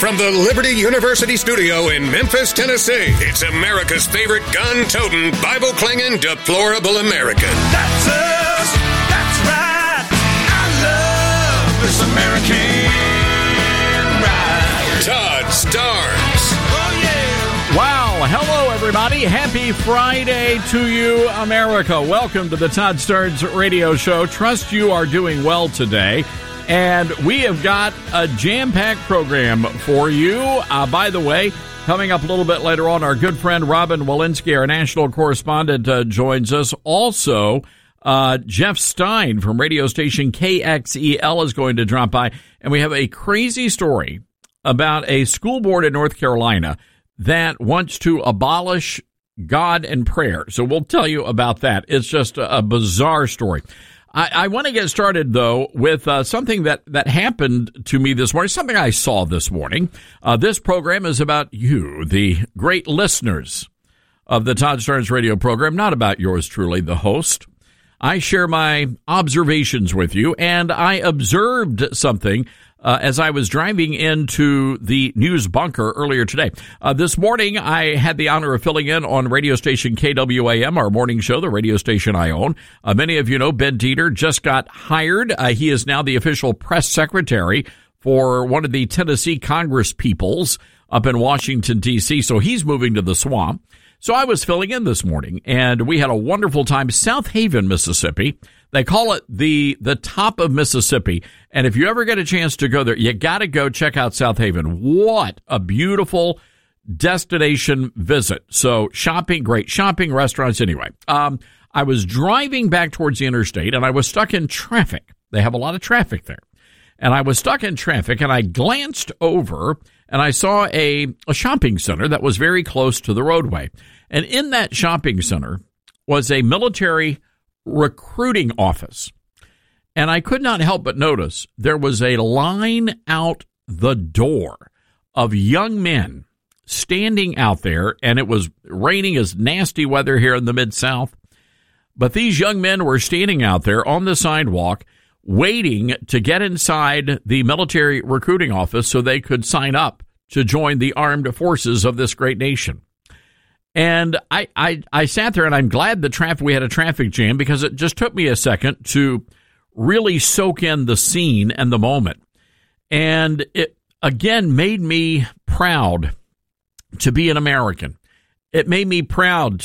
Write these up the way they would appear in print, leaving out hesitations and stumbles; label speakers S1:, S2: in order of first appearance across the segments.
S1: from the Liberty University studio in Memphis, Tennessee, it's America's favorite gun-toting, Bible-clinging, deplorable American.
S2: That's us. That's right. I love this American ride.
S1: Todd Starnes.
S2: Oh, yeah.
S3: Wow. Hello, everybody. Happy Friday to you, America. Welcome to the Todd Starnes Radio Show. Trust you are doing well today. And we have got a jam-packed program for you. By the way, coming up a little bit later on, our good friend Robin Walensky, our national correspondent, joins us. Also, Jeff Stein from radio station KXEL is going to drop by. And we have a crazy story about a school board in North Carolina that wants to abolish God and prayer. So we'll tell you about that. It's just a bizarre story. I want to get started, though, with something that happened to me this morning, something I saw this morning. This program is about you, the great listeners of the Todd Starnes radio program, not about yours truly, the host. I share my observations with you, and I observed something as I was driving into the news bunker earlier today. This morning, I had the honor of filling in on radio station KWAM, our morning show, the radio station I own. Many of you know Ben Dieter just got hired. He is now the official press secretary for one of the Tennessee Congress peoples up in Washington, D.C., so he's moving to the swamp. So I was filling in this morning, and we had a wonderful time. South Haven, Mississippi. They call it the top of Mississippi. And if you ever get a chance to go there, you got to go check out South Haven. What a beautiful destination visit. So shopping, great shopping, restaurants. Anyway, I was driving back towards the interstate, and I was stuck in traffic. They have a lot of traffic there. And I was stuck in traffic, and I glanced over, and I saw a shopping center that was very close to the roadway. And in that shopping center was a military recruiting office. And I could not help but notice there was a line out the door of young men standing out there, and it was raining as nasty weather here in the Mid-South. But these young men were standing out there on the sidewalk waiting to get inside the military recruiting office so they could sign up to join the armed forces of this great nation. And I sat there, and I'm glad we had a traffic jam, because it just took me a second to really soak in the scene and the moment. And it, again, made me proud to be an American. It made me proud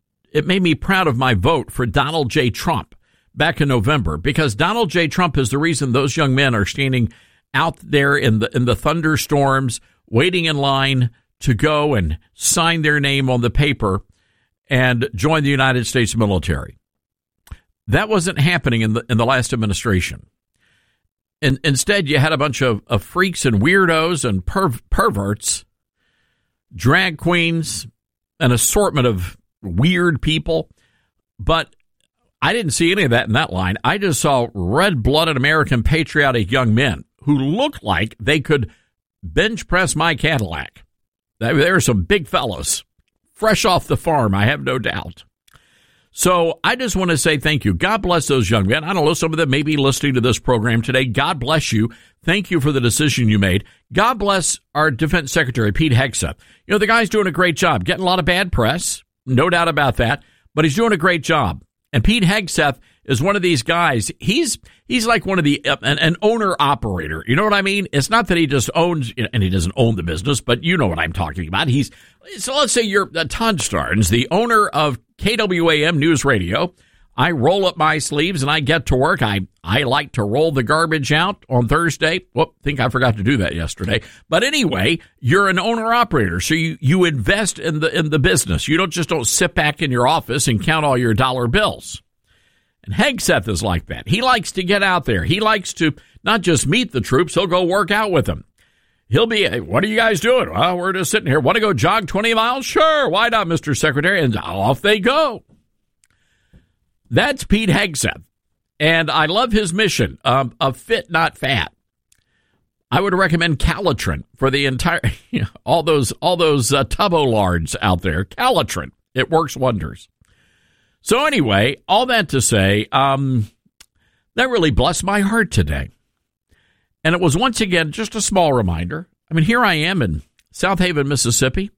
S3: of my vote for Donald J. Trump back in November, because Donald J. Trump is the reason those young men are standing out there in the thunderstorms, waiting in line to go and sign their name on the paper and join the United States military. That wasn't happening in the last administration. And instead, you had a bunch of freaks and weirdos and perverts, drag queens, an assortment of weird people. But I didn't see any of that in that line. I just saw red-blooded American patriotic young men who looked like they could bench press my Cadillac. There are some big fellows, fresh off the farm, I have no doubt. So I just want to say thank you. God bless those young men. I don't know, some of them may be listening to this program today. God bless you. Thank you for the decision you made. God bless our Defense Secretary, Pete Hegseth. You know, the guy's doing a great job, getting a lot of bad press, no doubt about that, but he's doing a great job. And Pete Hegseth is one of these guys. He's like one of an owner-operator. You know what I mean? It's not that he just owns, and he doesn't own the business, but you know what I'm talking about. So let's say you're Todd Starnes, the owner of KWAM News Radio. I roll up my sleeves and I get to work. I like to roll the garbage out on Thursday. Whoop, think I forgot to do that yesterday. But anyway, you're an owner-operator, so you invest in the business. You don't sit back in your office and count all your dollar bills. And Hegseth is like that. He likes to get out there. He likes to not just meet the troops, he'll go work out with them. He'll be, hey, what are you guys doing? Well, we're just sitting here. Want to go jog 20 miles? Sure, why not, Mr. Secretary? And off they go. That's Pete Hegseth. And I love his mission of fit, not fat. I would recommend Calitrin for the entire, all those Tubolards out there. Calitrin. It works wonders. So anyway, all that to say, that really blessed my heart today. And it was once again just a small reminder I mean, here I am in South Haven, Mississippi.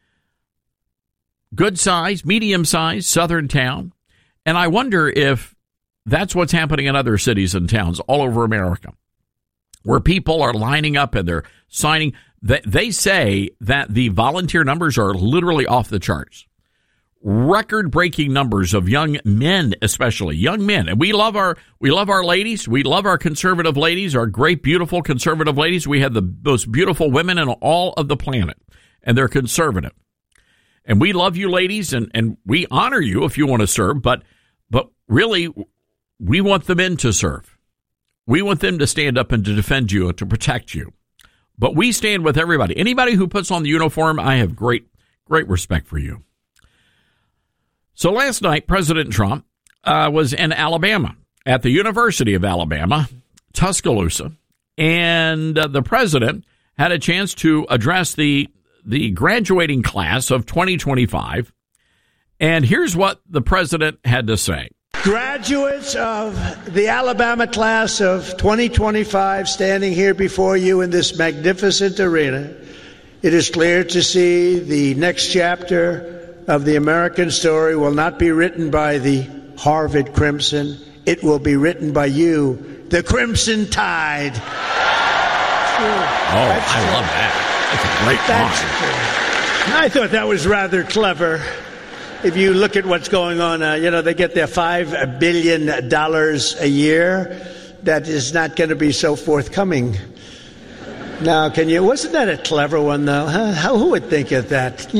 S3: Good size, medium size, southern town. And I wonder if that's what's happening in other cities and towns all over America, where people are lining up and they're signing. They say that the volunteer numbers are literally off the charts. Record-breaking numbers of young men, especially young men. And we love our ladies. We love our conservative ladies, our great, beautiful conservative ladies. We have the most beautiful women in all of the planet, and they're conservative. And we love you ladies, and we honor you if you want to serve, but really, we want the men to serve. We want them to stand up and to defend you and to protect you. But we stand with everybody. Anybody who puts on the uniform, I have great respect for you. So last night, President Trump was in Alabama, at the University of Alabama, Tuscaloosa, and the president had a chance to address the graduating class of 2025. And here's what the president had to say.
S4: Graduates of the Alabama class of 2025 standing here before you in this magnificent arena, it is clear to see the next chapter of the American story will not be written by the Harvard Crimson. It will be written by you, the Crimson Tide.
S3: I love that. That's a great line.
S4: I thought that was rather clever. If you look at what's going on, they get their $5 billion a year. That is not going to be so forthcoming. Now, wasn't that a clever one, though? Huh? Who would think of that?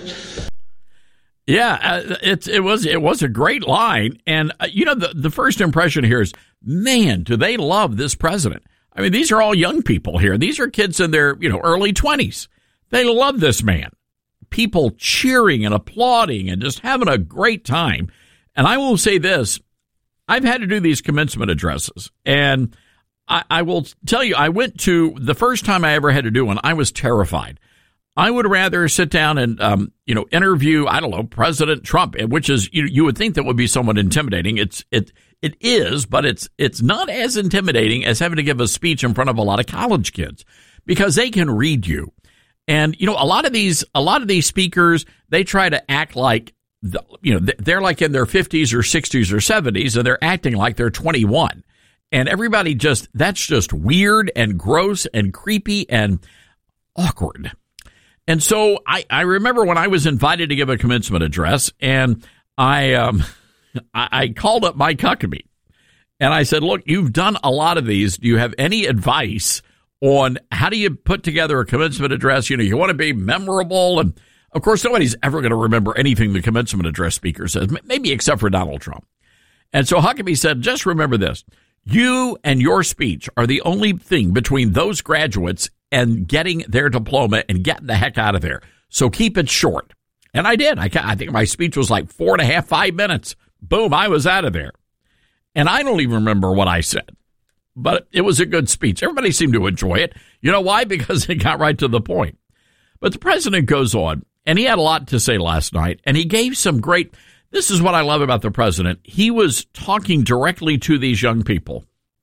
S3: Yeah, it was a great line. And, the first impression here is, man, do they love this president. I mean, these are all young people here. These are kids in their, early 20s. They love this man. People cheering and applauding and just having a great time. And I will say this, I've had to do these commencement addresses. And I will tell you, I went to the first time I ever had to do one, I was terrified. I would rather sit down and, interview, President Trump, which is, you would think that would be somewhat intimidating. It is, but it's not as intimidating as having to give a speech in front of a lot of college kids because they can read you. And, a lot of these speakers, they try to act like, they're like in their 50s or 60s or 70s and they're acting like they're 21. And everybody that's just weird and gross and creepy and awkward. And so I remember when I was invited to give a commencement address, and I called up Mike Huckabee, and I said, look, you've done a lot of these. Do you have any advice on how do you put together a commencement address? You want to be memorable. And, of course, nobody's ever going to remember anything the commencement address speaker says, maybe except for Donald Trump. And so Huckabee said, just remember this. You and your speech are the only thing between those graduates and getting their diploma and getting the heck out of there. So keep it short. And I did. I think my speech was like 4.5, 5 minutes. Boom, I was out of there. And I don't even remember what I said. But it was a good speech. Everybody seemed to enjoy it. You know why? Because it got right to the point. But the president goes on, and he had a lot to say last night, and he gave some great, this is what I love about the president. He was talking directly to these young people.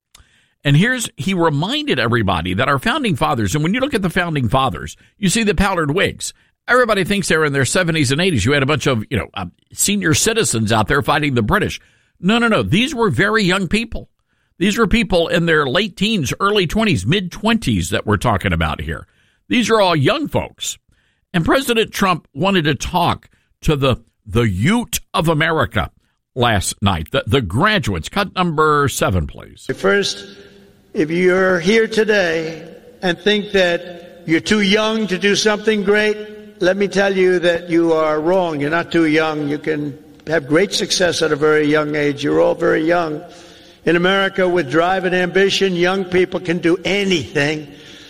S3: And he reminded everybody that our founding fathers, and when you look at the founding fathers, you see the powdered wigs. Everybody thinks they're in their 70s and 80s. You had a bunch of, senior citizens out there fighting the British. No. These were very young people. These were people in their late teens, early 20s, mid-20s that we're talking about here. These are all young folks. And President Trump wanted to talk to the youth of America last night, the graduates. Cut number 7, please.
S4: First, if you're here today and think that you're too young to do something great, let me tell you that you are wrong. You're not too young. You can have great success at a very young age. You're all very young. In America, with drive and ambition, young people can do anything.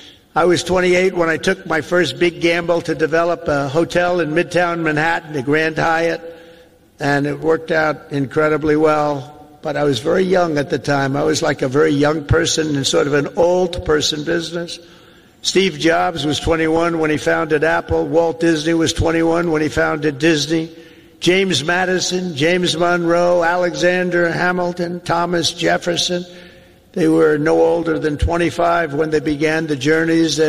S4: I was 28 when I took my first big gamble to develop a hotel in Midtown Manhattan, the Grand Hyatt, and it worked out incredibly well. But I was very young at the time. I was like a very young person in sort of an old person business. Steve Jobs was 21 when he founded Apple. Walt Disney was 21 when he founded Disney. James Madison, James Monroe, Alexander Hamilton, Thomas Jefferson. They were no older than 25 when they began the journeys that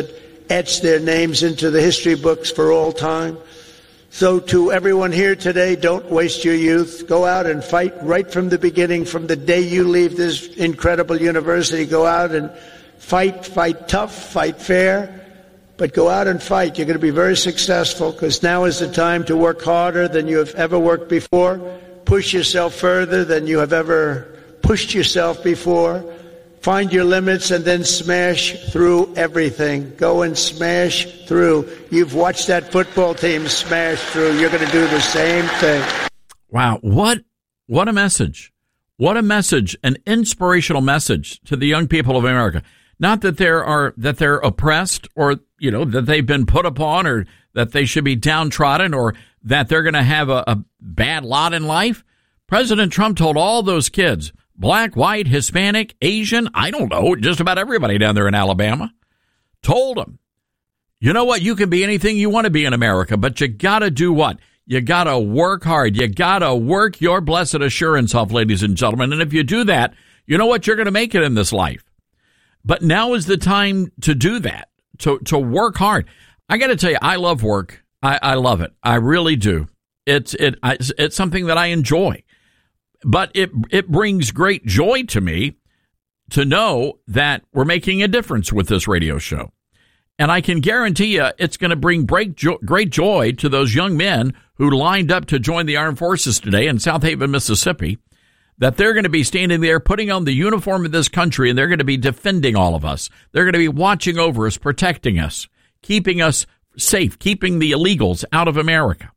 S4: etch their names into the history books for all time. So to everyone here today, don't waste your youth. Go out and fight right from the beginning, from the day you leave this incredible university. Go out and fight tough, fight fair, but go out and fight. You're going to be very successful, because now is the time to work harder than you have ever worked before. Push yourself further than you have ever pushed yourself before. Find your limits and then smash through everything. Go and smash through. You've watched that football team smash through. You're going to do the same thing.
S3: Wow. What a message. What a message, an inspirational message to the young people of America. Not that they're oppressed, or, that they've been put upon, or that they should be downtrodden, or that they're going to have a bad lot in life. President Trump told all those kids, black, white, Hispanic, Asian, I don't know, just about everybody down there in Alabama, told them, you know what, you can be anything you want to be in America, but you got to do what? You got to work hard. You got to work your blessed assurance off, ladies and gentlemen. And if you do that, you know what, you're going to make it in this life. But now is the time to do that, to work hard. I got to tell you, I love work. I love it. I really do. It's something that I enjoy. But it brings great joy to me to know that we're making a difference with this radio show. And I can guarantee you it's going to bring great joy to those young men who lined up to join the armed forces today in South Haven, Mississippi, that they're going to be standing there putting on the uniform of this country, and they're going to be defending all of us. They're going to be watching over us, protecting us, keeping us safe, keeping the illegals out of America.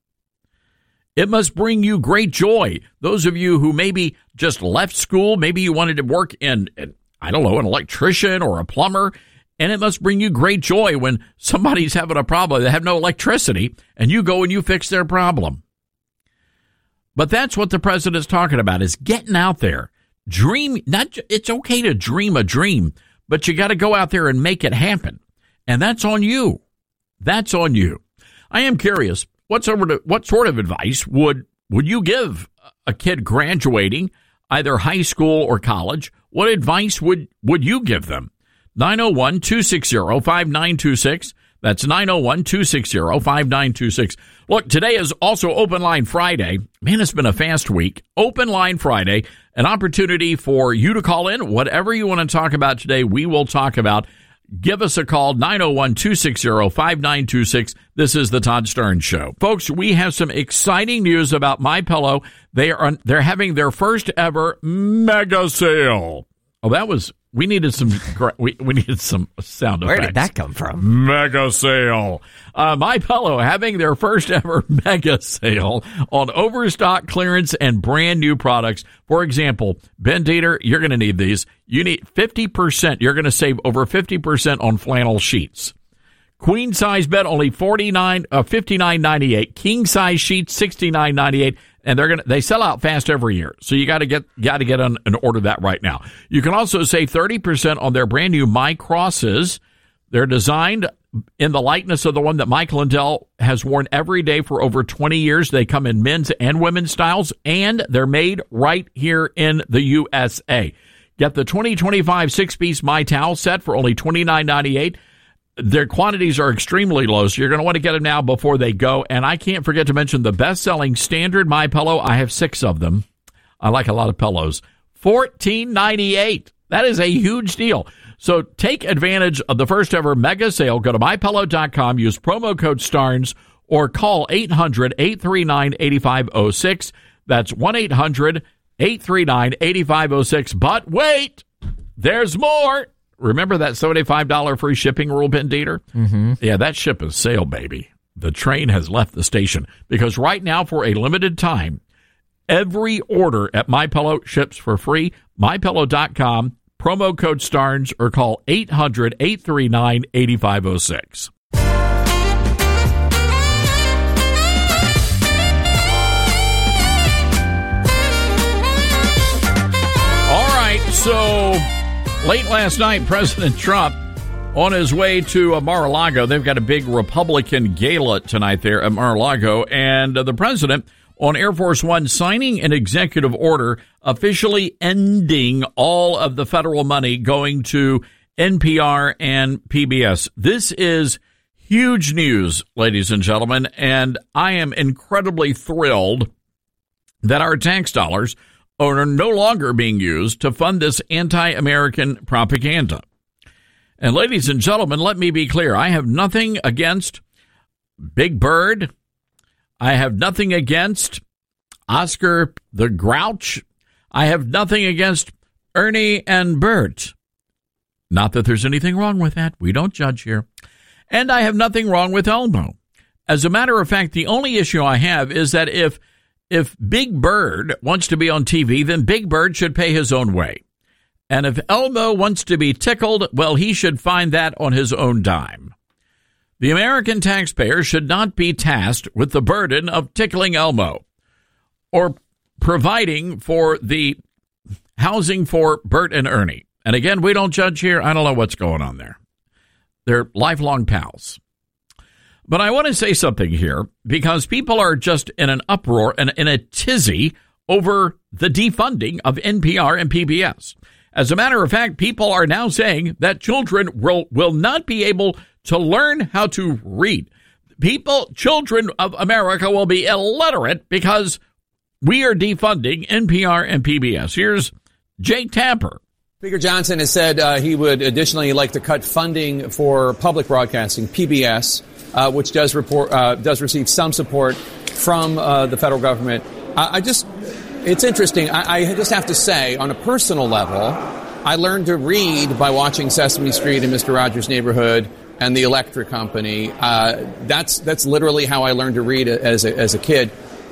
S3: It must bring you great joy. Those of you who maybe just left school, maybe you wanted to work in, I don't know, an electrician or a plumber, and it must bring you great joy when somebody's having a problem. They have no electricity, and you go and you fix their problem. But that's what the president's talking about, is getting out there. Dream. It's okay to dream a dream, but you got to go out there and make it happen. And that's on you. That's on you. I am curious. What sort of advice would you give a kid graduating either high school or college? What advice would you give them? 901-260-5926. That's 901-260-5926. Look, today is also Open Line Friday. Man, it's been a fast week. Open Line Friday, an opportunity for you to call in. Whatever you want to talk about today, we will talk about. Give us a call, 901-260-5926. This is the Todd Stern Show. Folks, we have some exciting news about MyPillow. They're having their first ever mega sale. Oh, we needed some we needed some sound effects.
S5: Where did that come from?
S3: Mega sale. MyPillow having their first ever mega sale on overstock, clearance, and brand new products. For example, Ben Dieter, you're going to need these. You need 50%. You're going to save over 50% on flannel sheets. Queen size bed only $59.98. King size sheets $69.98. And they sell out fast every year. So you got to get on and order that right now. You can also save 30% on their brand new My Crosses. They're designed in the likeness of the one that Mike Lindell has worn every day for over 20 years. They come in men's and women's styles, and they're made right here in the USA. Get the 2025 6-piece My Towel set for only $29.98. Their quantities are extremely low, so you're going to want to get them now before they go. And I can't forget to mention the best-selling standard MyPillow. I have 6 of them. I like a lot of pillows. $14.98. That is a huge deal. So take advantage of the first-ever mega sale. Go to MyPillow.com, use promo code STARNS, or call 800-839-8506. That's 1-800-839-8506. But wait, there's more. Remember that $75 free shipping rule, Ben Dieter?
S5: Mm-hmm.
S3: Yeah, that ship is sailed, baby. The train has left the station. Because right now, for a limited time, every order at MyPillow ships for free. MyPillow.com, promo code STARNS, or call 800-839-8506. All right, so late last night, President Trump, on his way to Mar-a-Lago, they've got a big Republican gala tonight there at Mar-a-Lago, and the president on Air Force One signing an executive order officially ending all of the federal money going to NPR and PBS. This is huge news, ladies and gentlemen, and I am incredibly thrilled that our tax dollars are no longer being used to fund this anti-American propaganda. And ladies and gentlemen, let me be clear. I have nothing against Big Bird. I have nothing against Oscar the Grouch. I have nothing against Ernie and Bert. Not that there's anything wrong with that. We don't judge here. And I have nothing wrong with Elmo. As a matter of fact, the only issue I have is that if Big Bird wants to be on TV, then Big Bird should pay his own way. And if Elmo wants to be tickled, well, he should find that on his own dime. The American taxpayer should not be tasked with the burden of tickling Elmo or providing for the housing for Bert and Ernie. And again, we don't judge here. I don't know what's going on there. They're lifelong pals. But I want to say something here because people are just in an uproar and in a tizzy over the defunding of NPR and PBS. As a matter of fact, people are now saying that children will not be able to learn how to read. Children of America will be illiterate because we are defunding NPR and PBS. Here's Jake Tapper.
S5: Speaker Johnson has said he would additionally like to cut funding for public broadcasting, PBS, which does receive some support from the federal government. It's interesting. I just have to say, on a personal level, I learned to read by watching Sesame Street and Mr. Rogers' Neighborhood and the Electric Company. That's literally how I learned to read as a kid.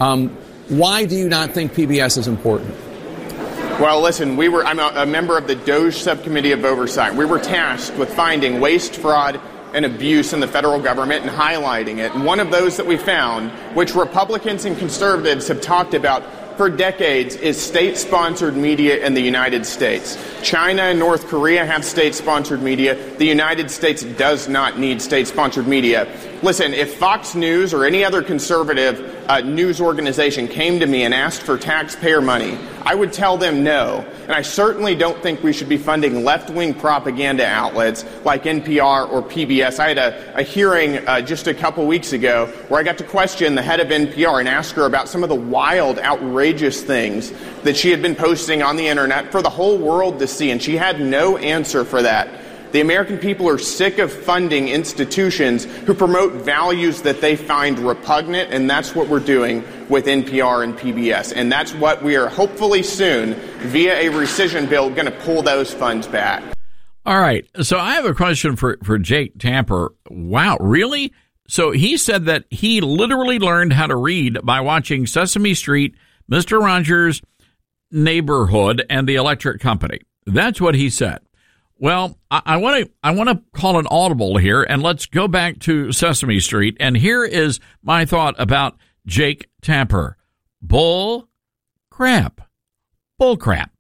S5: Why do you not think PBS is important?
S6: Well, listen, I'm a member of the DOJ Subcommittee of Oversight. We were tasked with finding waste, fraud, and abuse in the federal government and highlighting it. And one of those that we found, which Republicans and conservatives have talked about for decades, is state-sponsored media in the United States. China and North Korea have state-sponsored media. The United States does not need state-sponsored media. Listen, if Fox News or any other conservative news organization came to me and asked for taxpayer money, I would tell them no. And I certainly don't think we should be funding left-wing propaganda outlets like NPR or PBS. I had a hearing just a couple weeks ago where I got to question the head of NPR and ask her about some of the wild, outrageous things that she had been posting on the internet for the whole world to see, and she had no answer for that. The American people are sick of funding institutions who promote values that they find repugnant, and that's what we're doing with NPR and PBS. And that's what we are hopefully soon, via a rescission bill, going to pull those funds back.
S3: All right. So I have a question for Jake Tapper. Wow, really? So he said that he literally learned how to read by watching Sesame Street, Mr. Rogers' Neighborhood, and the Electric Company. That's what he said. Well, I want to call an audible here, and let's go back to Sesame Street. And here is my thought about Jake Tapper. Bull crap. Bull crap.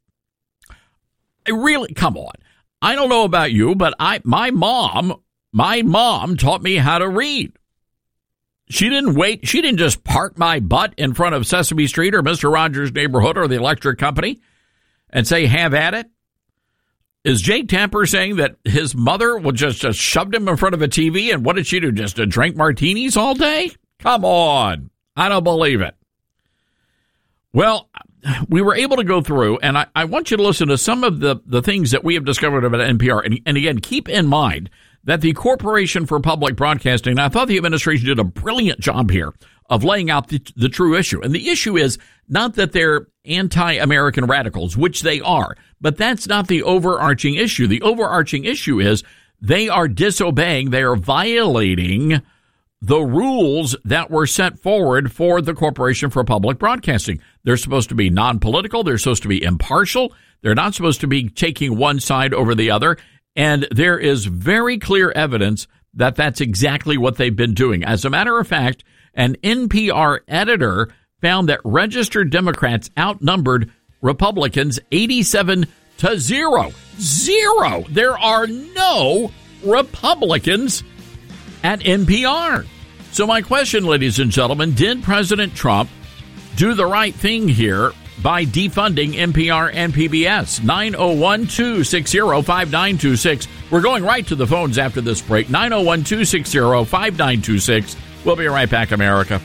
S3: Really, come on. I don't know about you, but my mom taught me how to read. She didn't just park my butt in front of Sesame Street or Mr. Rogers' Neighborhood or the Electric Company and say, have at it. Is Jake Tapper saying that his mother would just shoved him in front of a TV, and what did she do, just to drink martinis all day? Come on. I don't believe it. Well, we were able to go through, and I want you to listen to some of the things that we have discovered about NPR. And again, keep in mind that the Corporation for Public Broadcasting, I thought the administration did a brilliant job here of laying out the true issue. And the issue is not that they're anti-American radicals, which they are, but that's not the overarching issue. The overarching issue is they are disobeying, they are violating the rules that were set forward for the Corporation for Public Broadcasting. They're supposed to be non-political, they're supposed to be impartial, they're not supposed to be taking one side over the other, and there is very clear evidence that that's exactly what they've been doing. As a matter of fact, an NPR editor found that registered Democrats outnumbered Republicans 87-0. Zero. There are no Republicans at NPR. So my question, ladies and gentlemen, did President Trump do the right thing here by defunding NPR and PBS. 901-260-5926. We're going right to the phones after this break. 901-260-5926. We'll be right back, America.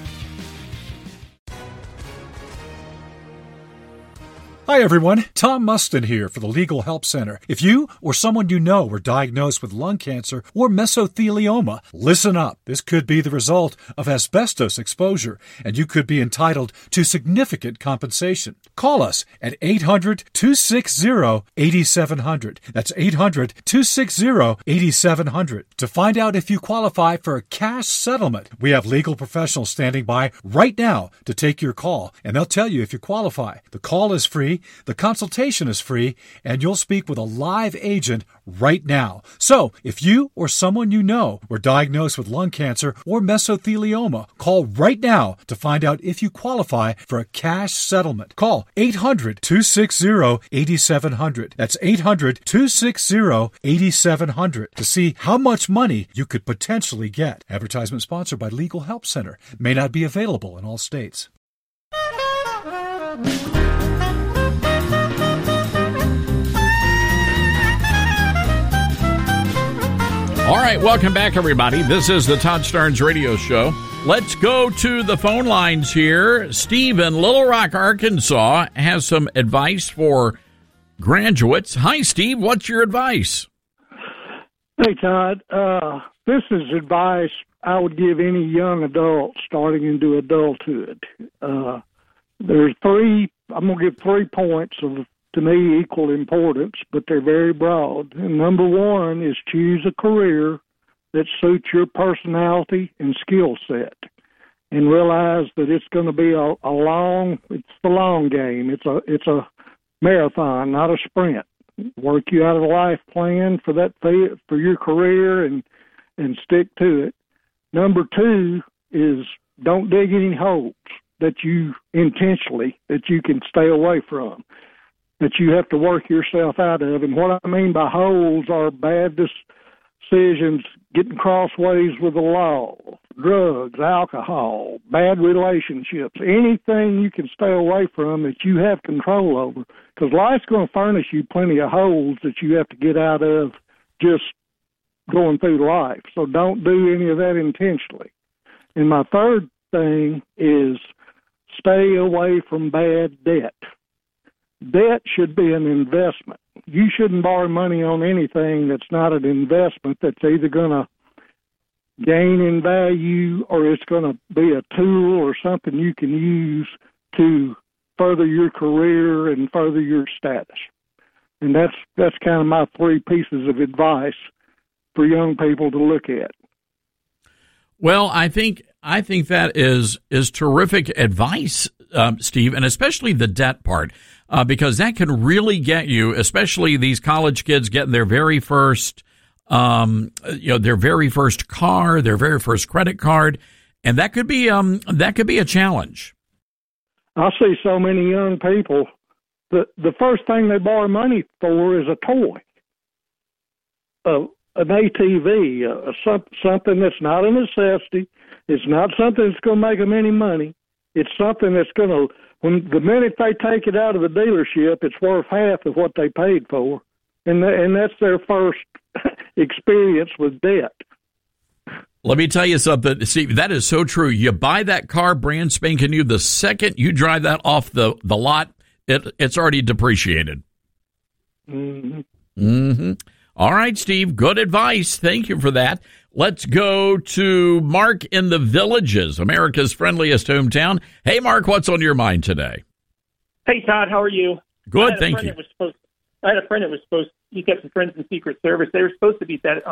S7: Hi, everyone. Tom Mustin here for the Legal Help Center. If you or someone you know were diagnosed with lung cancer or mesothelioma, listen up. This could be the result of asbestos exposure, and you could be entitled to significant compensation. Call us at 800-260-8700. That's 800-260-8700 to find out if you qualify for a cash settlement. We have legal professionals standing by right now to take your call, and they'll tell you if you qualify. The call is free. The consultation is free, and you'll speak with a live agent right now. So, if you or someone you know were diagnosed with lung cancer or mesothelioma, call right now to find out if you qualify for a cash settlement. Call 800-260-8700. That's 800-260-8700 to see how much money you could potentially get. Advertisement sponsored by Legal Help Center. May not be available in all states.
S3: All right, welcome back, everybody. This is the Todd Starnes Radio Show. Let's go to the phone lines here. Steve in Little Rock, Arkansas, has some advice for graduates. Hi, Steve. What's your advice?
S8: Hey, Todd. This is advice I would give any young adult starting into adulthood. There's three. I'm going to give 3 points of, to me, equal importance, but they're very broad. And number one is choose a career that suits your personality and skill set, and realize that it's going to be it's the long game. It's a marathon, not a sprint. Work you out a life plan for your career and stick to it. Number two is don't dig any holes that you intentionally, that you can stay away from, that you have to work yourself out of. And what I mean by holes are bad decisions, getting crossways with the law, drugs, alcohol, bad relationships, anything you can stay away from that you have control over, because life's going to furnish you plenty of holes that you have to get out of just going through life. So don't do any of that intentionally. And my third thing is stay away from bad debt. Debt should be an investment. You shouldn't borrow money on anything that's not an investment that's either going to gain in value or it's going to be a tool or something you can use to further your career and further your status. And that's kind of my 3 pieces of advice for young people to look at.
S3: Well, I think that is terrific advice, Steve, and especially the debt part, because that can really get you, especially these college kids getting their very first, their very first car, their very first credit card, and that could be a challenge.
S8: I see so many young people that the first thing they borrow money for is a toy, an ATV, something that's not a necessity. It's not something that's going to make them any money. It's something that's going to, when the minute they take it out of the dealership, it's worth half of what they paid for, and that's their first experience with debt.
S3: Let me tell you something, Steve, that is so true. You buy that car brand spanking new, the second you drive that off the lot, it's already depreciated.
S8: Mm-hmm.
S3: Mm-hmm. All right, Steve, good advice. Thank you for that. Let's go to Mark in the Villages, America's friendliest hometown. Hey, Mark, what's on your mind today?
S9: Hey, Todd, how are you?
S3: Good, thank you.
S9: I had a friend that was supposed to, he got some friends in Secret Service. They were supposed to be at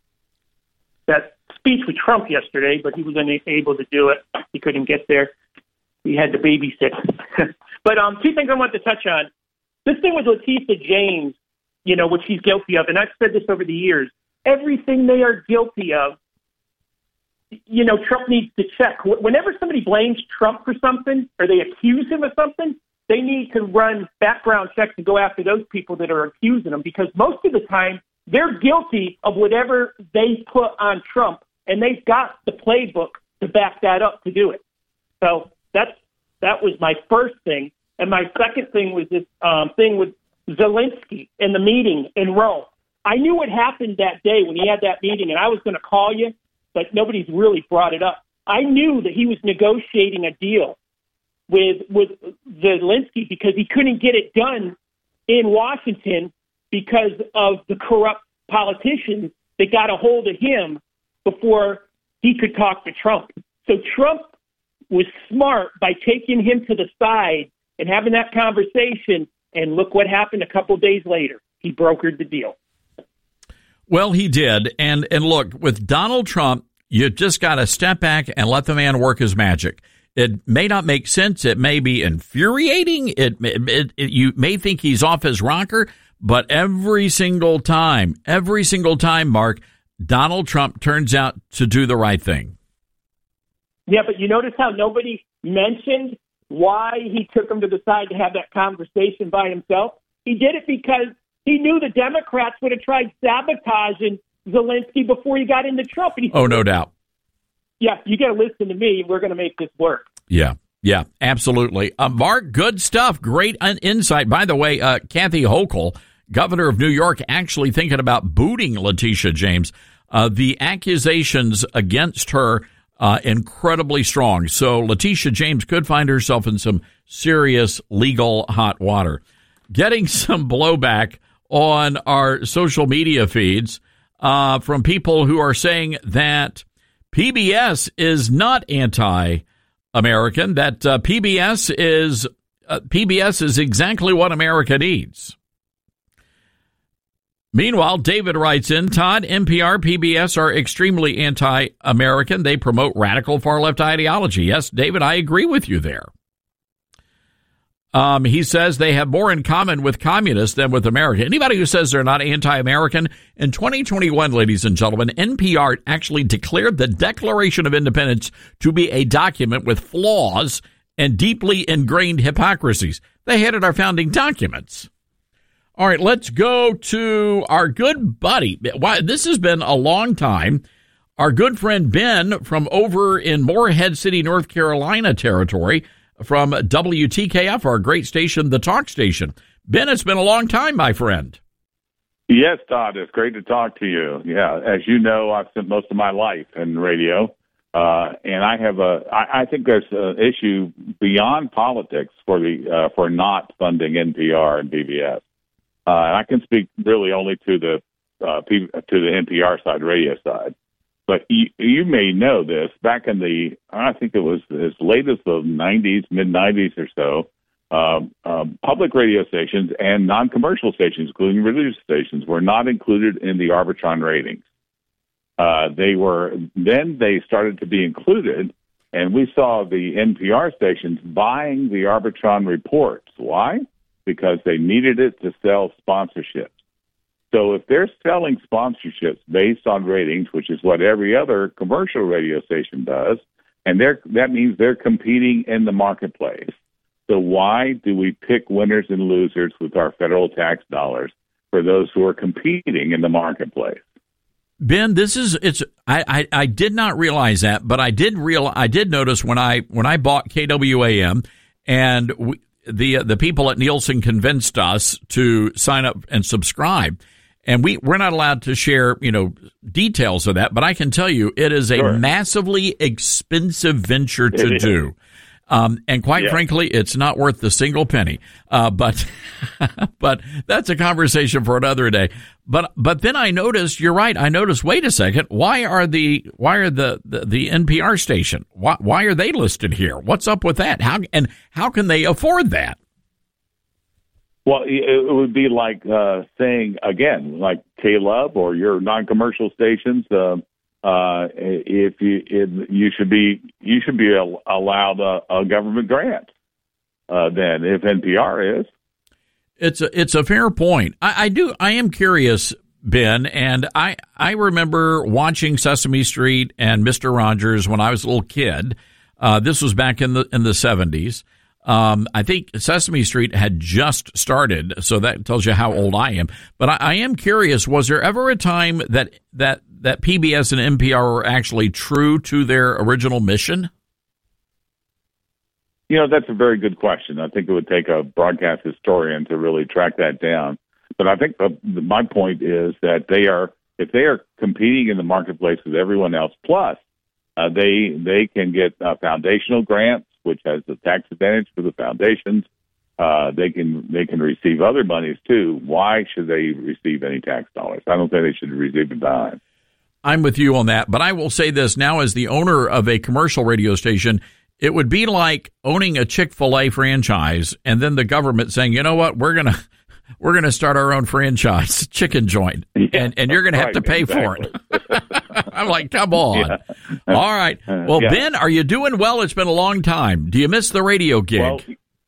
S9: that speech with Trump yesterday, but he was unable to do it. He couldn't get there. He had to babysit. But 2 things I want to touch on. This thing with Latifah James, what she's guilty of, and I've said this over the years, everything they are guilty of, Trump needs to check. Whenever somebody blames Trump for something or they accuse him of something, they need to run background checks and go after those people that are accusing them, because most of the time they're guilty of whatever they put on Trump, and they've got the playbook to back that up to do it. So that was my first thing. And my second thing was this thing with Zelensky in the meeting in Rome. I knew what happened that day when he had that meeting, and I was going to call you, but nobody's really brought it up. I knew that he was negotiating a deal with Zelensky because he couldn't get it done in Washington because of the corrupt politicians that got a hold of him before he could talk to Trump. So Trump was smart by taking him to the side and having that conversation, and look what happened a couple days later. He brokered the deal.
S3: Well, he did. And look, with Donald Trump, you just got to step back and let the man work his magic. It may not make sense. It may be infuriating. You may think he's off his rocker, but every single time, Mark, Donald Trump turns out to do the right thing.
S9: Yeah, but you notice how nobody mentioned why he took him to the side to have that conversation by himself? He did it because he knew the Democrats would have tried sabotaging Zelensky before he got into Trump. And
S3: oh, no doubt.
S9: Yeah, you got to listen to me. We're going to make this work.
S3: Yeah, absolutely. Mark, good stuff. Great insight. By the way, Kathy Hochul, governor of New York, actually thinking about booting Letitia James. The accusations against her incredibly strong. So Letitia James could find herself in some serious legal hot water. Getting some blowback on our social media feeds from people who are saying that PBS is not anti-American, that PBS is exactly what America needs. Meanwhile, David writes in, Todd, NPR, PBS are extremely anti-American. They promote radical far-left ideology. Yes, David, I agree with you there. He says they have more in common with communists than with America. Anybody who says they're not anti-American, in 2021, ladies and gentlemen, NPR actually declared the Declaration of Independence to be a document with flaws and deeply ingrained hypocrisies. They hated our founding documents. All right, let's go to our good buddy. This has been a long time. Our good friend Ben from over in Morehead City, North Carolina territory, from WTKF, our great station, the talk station. Ben, it's been a long time, my friend.
S10: Yes, Todd, it's great to talk to you. Yeah, as you know, I've spent most of my life in radio, and I think there's an issue beyond politics for not funding NPR and PBS. I can speak really only to the NPR side, radio side. But you may know this, back in I think it was as late as the 90s, mid-90s or so, public radio stations and non-commercial stations, including religious stations, were not included in the Arbitron ratings. Then they started to be included, and we saw the NPR stations buying the Arbitron reports. Why? Because they needed it to sell sponsorships. So if they're selling sponsorships based on ratings, which is what every other commercial radio station does, and that means they're competing in the marketplace. So why do we pick winners and losers with our federal tax dollars for those who are competing in the marketplace?
S3: Ben, I did not realize that, but I did notice when I bought KWAM and the people at Nielsen convinced us to sign up and subscribe. And we're not allowed to share, details of that, but I can tell you it is a massively expensive venture to do. And quite frankly, it's not worth the single penny. But that's a conversation for another day. But then I noticed, you're right. I noticed, wait a second, why are the NPR station? Why are they listed here? What's up with that? How can they afford that?
S10: Well, it would be like saying, again, like K-Love or your non-commercial stations, if you should be allowed a government grant. Then, if NPR is,
S3: it's a fair point. I am curious, Ben, and I remember watching Sesame Street and Mr. Rogers when I was a little kid. This was back in the 70s. I think Sesame Street had just started, so that tells you how old I am. But I am curious, was there ever a time that PBS and NPR were actually true to their original mission?
S10: That's a very good question. I think it would take a broadcast historian to really track that down. But I think my point is that if they are competing in the marketplace with everyone else, plus they can get foundational grants, which has the tax advantage for the foundations. They can receive other monies too. Why should they receive any tax dollars? I don't think they should receive a dime.
S3: I'm with you on that, but I will say this now: as the owner of a commercial radio station, it would be like owning a Chick-fil-A franchise and then the government saying, "You know what? We're gonna start our own franchise chicken joint, and you're gonna have to pay for it." I'm like, come on. Yeah. All right. Well, Ben, are you doing well? It's been a long time. Do you miss the radio gig?
S10: Well,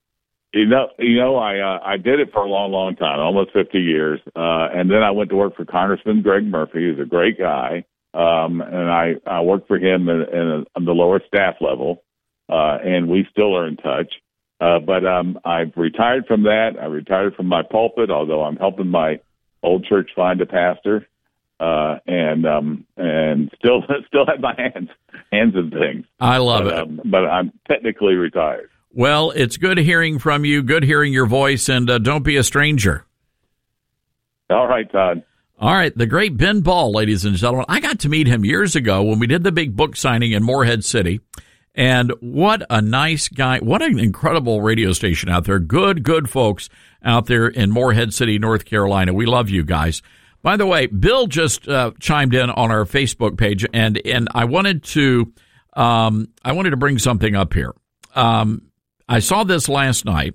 S10: I did it for a long, long time, almost 50 years. And then I went to work for Congressman Greg Murphy, who's a great guy. And I worked for him on the lower staff level. And we still are in touch. But I've retired from that. I retired from my pulpit, although I'm helping my old church find a pastor. And still have my hands in things.
S3: I love it.
S10: But I'm technically retired.
S3: Well, it's good hearing from you, good hearing your voice, and don't be a stranger.
S10: All right, Todd.
S3: All right, the great Ben Ball, ladies and gentlemen. I got to meet him years ago when we did the big book signing in Morehead City, and what a nice guy. What an incredible radio station out there. Good folks out there in Morehead City, North Carolina. We love you guys. By the way, Bill just chimed in on our Facebook page, and I wanted to bring something up here. I saw this last night.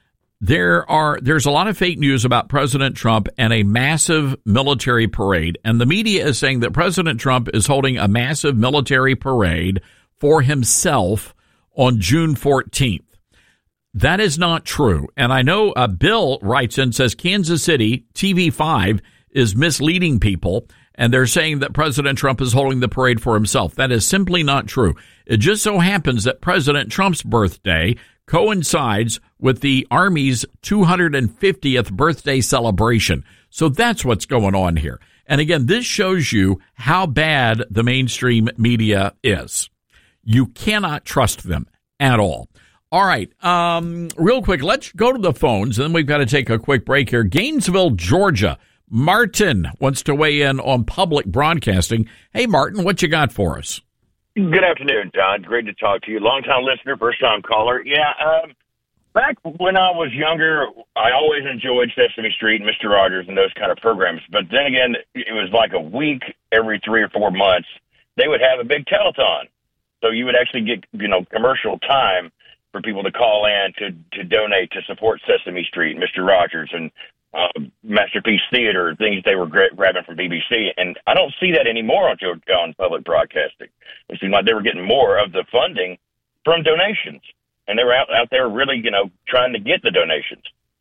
S3: There's a lot of fake news about President Trump and a massive military parade, and the media is saying that President Trump is holding a massive military parade for himself on June 14th. That is not true. And I know Bill writes in, says Kansas City TV5 is misleading people, and they're saying that President Trump is holding the parade for himself. That is simply not true. It just so happens that President Trump's birthday coincides with the Army's 250th birthday celebration. So that's what's going on here. And again, this shows you how bad the mainstream media is. You cannot trust them at all. All right, real quick, let's go to the phones, and then we've got to take a quick break here. Gainesville, Georgia. Martin wants to weigh in on public broadcasting. Hey, Martin, what you got for us?
S11: Good afternoon, Todd. Great to talk to you. Long-time listener, first-time caller. Yeah, back when I was younger, I always enjoyed Sesame Street and Mr. Rogers and those kind of programs. But then again, it was like a week every 3 or 4 months. They would have a big telethon. So you would actually get, commercial time for people to call in to donate to support Sesame Street, Mr. Rogers, and Masterpiece Theater, things they were grabbing from BBC. And I don't see that anymore on public broadcasting. It seemed like they were getting more of the funding from donations. And they were out there really, trying to get the donations.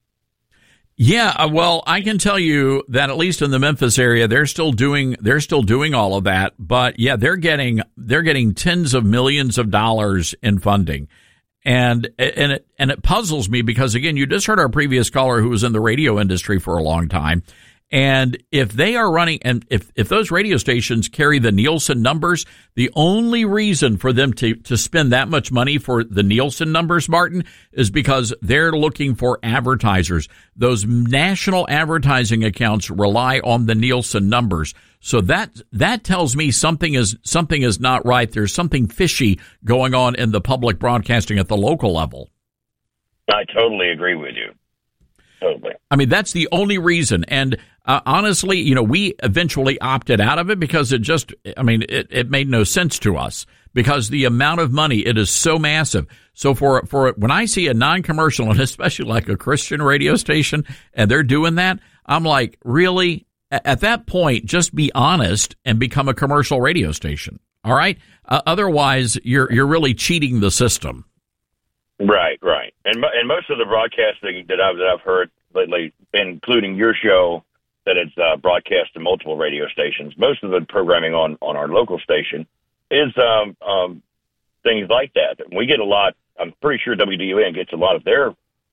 S3: Yeah, well, I can tell you that at least in the Memphis area, they're still doing all of that. But yeah, they're getting tens of millions of dollars in funding. And it puzzles me because, again, you just heard our previous caller who was in the radio industry for a long time. And if they are running, and if those radio stations carry the Nielsen numbers, the only reason for them to spend that much money for the Nielsen numbers, Martin, is because they're looking for advertisers. Those national advertising accounts rely on the Nielsen numbers. So that tells me something is not right. There's something fishy going on in the public broadcasting at the local level.
S11: I totally agree with you. Totally.
S3: I mean, that's the only reason. And honestly, we eventually opted out of it because it made no sense to us because the amount of money, it is so massive. So for when I see a non-commercial, and especially like a Christian radio station, and they're doing that, I'm like, really? At that point, just be honest and become a commercial radio station. All right? Otherwise, you're really cheating the system.
S11: Right. And most of the broadcasting that I've heard lately, including your show, that it's broadcast to multiple radio stations. Most of the programming on our local station is things like that. We get a lot. I'm pretty sure WDUN gets a lot of their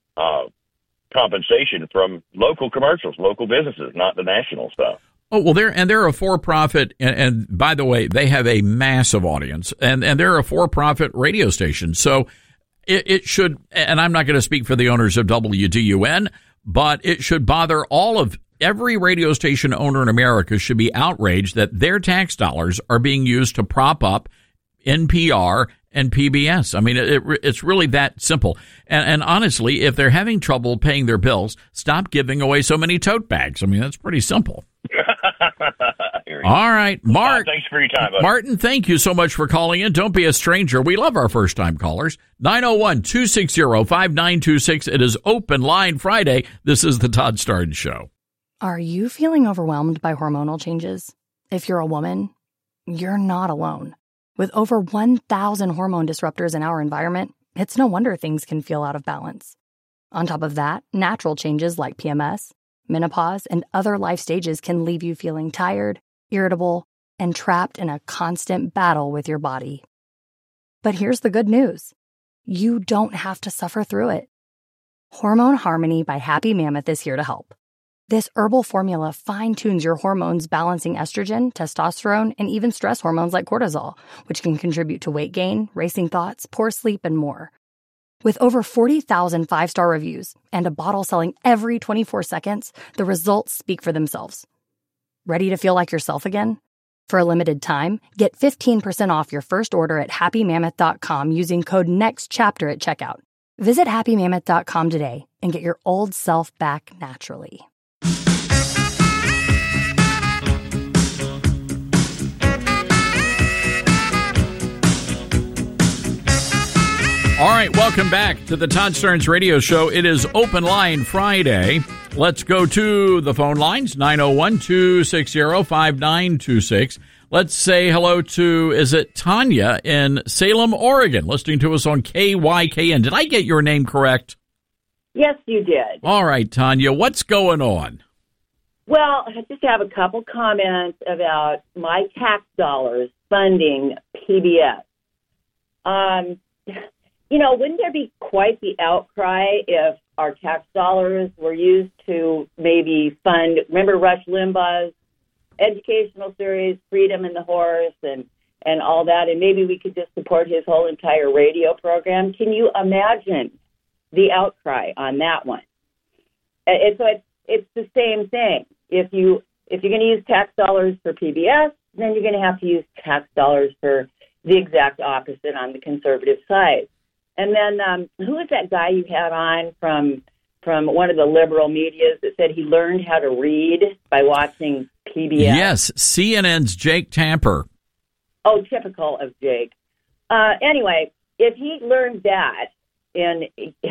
S11: compensation from local commercials, local businesses, not the national stuff.
S3: Oh, well, they're a for-profit, and by the way, they have a massive audience, and they're a for-profit radio station. So it should, and I'm not going to speak for the owners of WDUN, but it should bother every radio station owner in America should be outraged that their tax dollars are being used to prop up NPR and PBS. I mean, it's really that simple. And honestly, if they're having trouble paying their bills, stop giving away so many tote bags. I mean, that's pretty simple. All right,
S11: thanks for your time, buddy.
S3: Martin, thank you so much for calling in. Don't be a stranger. We love our first-time callers. 901-260-5926. It is Open Line Friday. This is the Todd Starnes Show.
S12: Are you feeling overwhelmed by hormonal changes? If you're a woman, you're not alone. With over 1,000 hormone disruptors in our environment, it's no wonder things can feel out of balance. On top of that, natural changes like PMS, menopause, and other life stages can leave you feeling tired, irritable, and trapped in a constant battle with your body. But here's the good news. You don't have to suffer through it. Hormone Harmony by Happy Mammoth is here to help. This herbal formula fine-tunes your hormones, balancing estrogen, testosterone, and even stress hormones like cortisol, which can contribute to weight gain, racing thoughts, poor sleep, and more. With over 40,000 five-star reviews and a bottle selling every 24 seconds, the results speak for themselves. Ready to feel like yourself again? For a limited time, get 15% off your first order at happymammoth.com using code NEXTCHAPTER at checkout. Visit happymammoth.com today and get your old self back naturally.
S3: All right, welcome back to the Todd Starnes Radio Show. It is Open Line Friday. Let's go to the phone lines, 901-260-5926. Let's say hello to, is it Tanya in Salem, Oregon, listening to us on KYKN. Did I get your name correct?
S13: Yes, you did.
S3: All right, Tanya, what's going on?
S13: Well, I just have a couple comments about my tax dollars funding PBS. Wouldn't there be quite the outcry if our tax dollars were used to maybe fund, remember Rush Limbaugh's educational series, Freedom and the Horse, and all that, and maybe we could just support his whole entire radio program? Can you imagine the outcry on that one? It's the same thing. If you're going to use tax dollars for PBS, then you're going to have to use tax dollars for the exact opposite on the conservative side. And then who is that guy you had on from one of the liberal medias that said he learned how to read by watching PBS?
S3: Yes, CNN's Jake Tapper.
S13: Oh, typical of Jake. Anyway, if he learned that in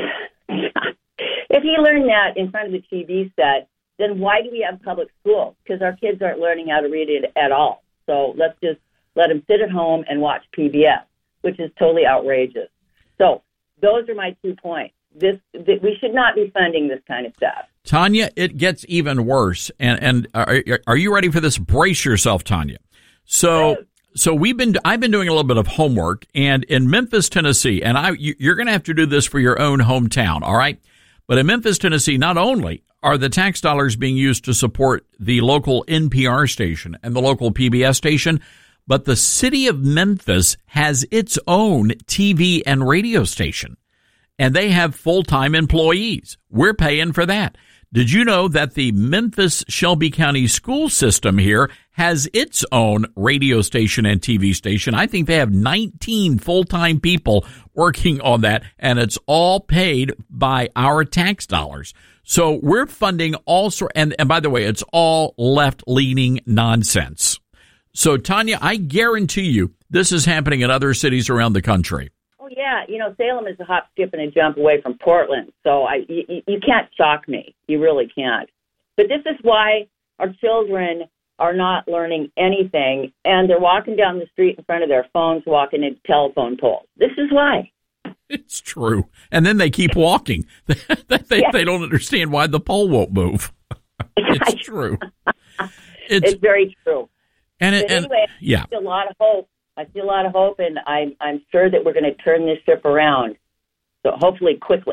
S13: front of the TV set, then why do we have public schools? Because our kids aren't learning how to read it at all. So let's just let them sit at home and watch PBS, which is totally outrageous. So those are my 2 points. We should not be funding this kind of stuff.
S3: Tanya, it gets even worse. And are you ready for this? Brace yourself, Tanya. So I've been doing a little bit of homework, and in Memphis, Tennessee, and you're going to have to do this for your own hometown, all right? But in Memphis, Tennessee, not only are the tax dollars being used to support the local NPR station and the local PBS station, but the city of Memphis has its own TV and radio station, and they have full-time employees. We're paying for that. Did you know that the Memphis Shelby County school system here has its own radio station and TV station? I think they have 19 full-time people working on that, and it's all paid by our tax dollars. So we're funding all sorts, and by the way, it's all left-leaning nonsense. So, Tanya, I guarantee you this is happening in other cities around the country.
S13: Oh, yeah. Salem is a hop, skip, and a jump away from Portland. So you can't shock me. You really can't. But this is why our children are not learning anything, and they're walking down the street in front of their phones, walking into telephone poles. This is why.
S3: It's true. And then they keep walking. They don't understand why the pole won't move. It's true.
S13: It's very true.
S3: Anyway,
S13: I see a lot of hope. And I'm sure that we're going to turn this ship around. So hopefully quickly.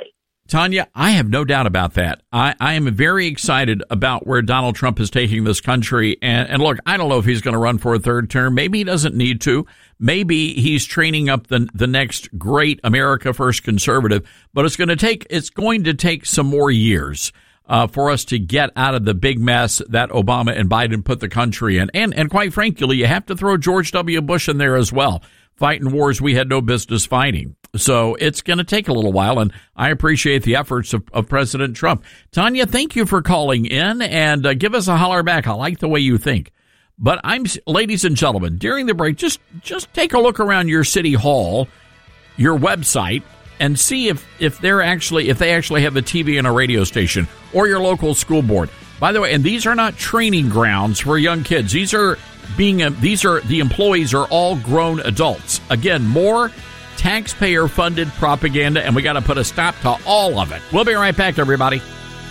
S3: Tanya, I have no doubt about that. I am very excited about where Donald Trump is taking this country. And look, I don't know if he's going to run for a third term. Maybe he doesn't need to. Maybe he's training up the next great America First conservative. But it's going to take some more years for us to get out of the big mess that Obama and Biden put the country in. And quite frankly, you have to throw George W. Bush in there as well, fighting wars we had no business fighting. So it's going to take a little while, and I appreciate the efforts of President Trump. Tanya, thank you for calling in, and give us a holler back. I like the way you think. But ladies and gentlemen, during the break, just take a look around your city hall, your website, and see if they actually have a TV and a radio station, or your local school board. By the way, and these are not training grounds for young kids. The employees are all grown adults. Again, more taxpayer-funded propaganda, and we got to put a stop to all of it. We'll be right back, everybody.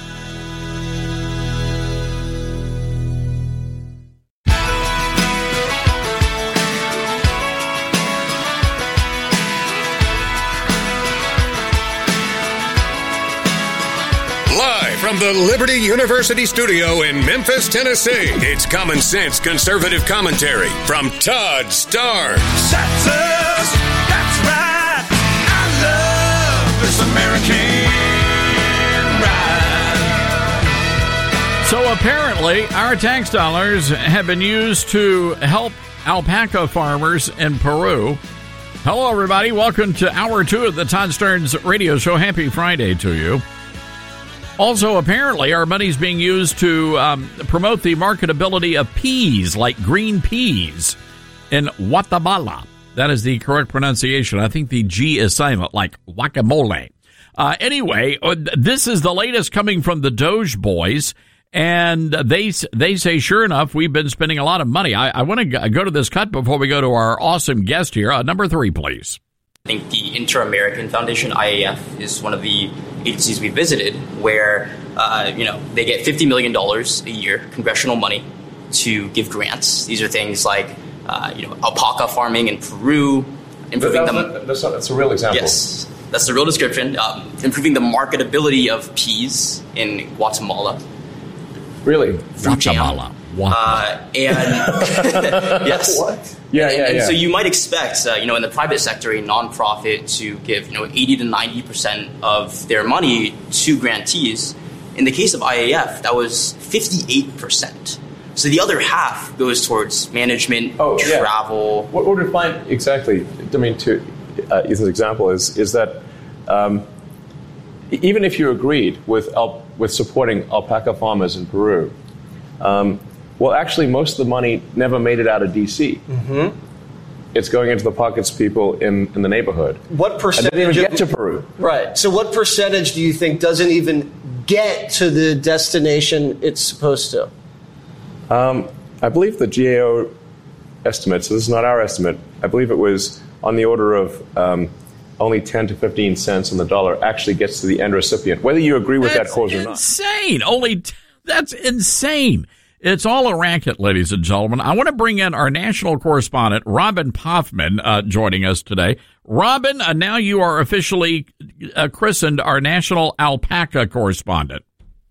S1: Live from the Liberty University studio in Memphis, Tennessee, it's Common Sense Conservative Commentary from Todd Starnes.
S2: That's us. That's right. I love this American ride.
S3: So apparently, our tax dollars have been used to help alpaca farmers in Peru. Hello, everybody. Welcome to Hour 2 of the Todd Starnes Radio Show. Happy Friday to you. Also, apparently, our money's being used to promote the marketability of peas, like green peas, in Guatemala. That is the correct pronunciation. I think the G is silent, like guacamole. Anyway, this is the latest coming from the Doge boys, and they say, sure enough, we've been spending a lot of money. I want to go to this cut before we go to our awesome guest here. Number 3, please.
S14: I think the Inter-American Foundation, IAF, is one of the agencies we visited where, they get $50 million a year, congressional money, to give grants. These are things like, alpaca farming in Peru, improving
S15: that's a real example.
S14: Yes, that's the real description. Improving the marketability of peas in Guatemala.
S15: Really?
S3: Guatemala.
S14: And yes.
S15: What? Yeah.
S14: So you might expect, in the private sector, a nonprofit to give, 80 to 90% of their money to grantees. In the case of IAF, that was 58%. So the other half goes towards management, travel.
S15: What we're to find exactly, to Ethan's example is that even if you agreed with supporting alpaca farmers in Peru, actually, most of the money never made it out of D.C. Mm-hmm. It's going into the pockets of people in the neighborhood.
S16: What percentage?
S15: And they didn't even get to Peru.
S16: Right. So what percentage do you think doesn't even get to the destination it's supposed to?
S15: I believe the GAO estimate, so this is not our estimate, I believe it was on the order of only 10 to 15 cents on the dollar actually gets to the end recipient, whether you agree with that cause or not.
S3: Insane. That's insane. It's all a racket, ladies and gentlemen. I want to bring in our national correspondent, Robin Poffman, joining us today. Robin, now you are officially christened our national alpaca correspondent.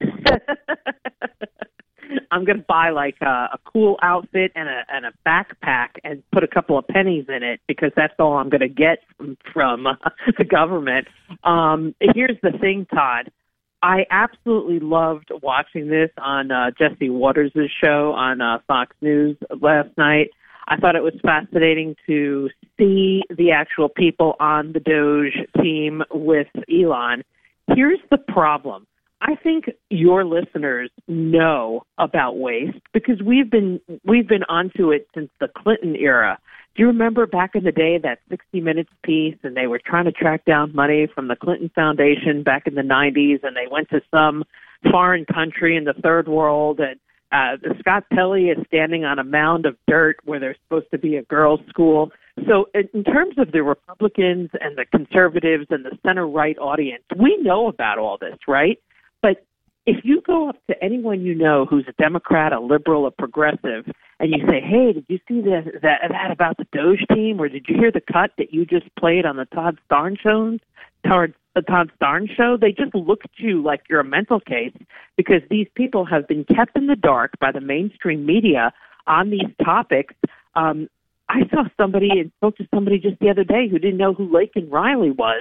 S17: I'm going to buy a cool outfit and a backpack and put a couple of pennies in it because that's all I'm going to get from the government. Here's the thing, Todd. I absolutely loved watching this on Jesse Waters' show on Fox News last night. I thought it was fascinating to see the actual people on the Doge team with Elon. Here's the problem. I think your listeners know about waste because we've been onto it since the Clinton era. Do you remember back in the day that 60 Minutes piece, and they were trying to track down money from the Clinton Foundation back in the 90s, and they went to some foreign country in the third world, and Scott Pelley is standing on a mound of dirt where there's supposed to be a girls' school. So in terms of the Republicans and the conservatives and the center-right audience, we know about all this, right? But if you go up to anyone you know who's a Democrat, a liberal, a progressive, and you say, hey, did you see that about the Doge team, or did you hear the cut that you just played on the Todd Starnes the Todd Starnes show, they just look at you like you're a mental case because these people have been kept in the dark by the mainstream media on these topics. I saw somebody and spoke to somebody just the other day who didn't know who Laken Riley was.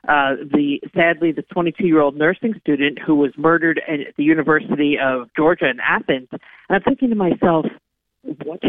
S17: Sadly, the 22-year-old nursing student who was murdered at the University of Georgia in Athens. And I'm thinking to myself, what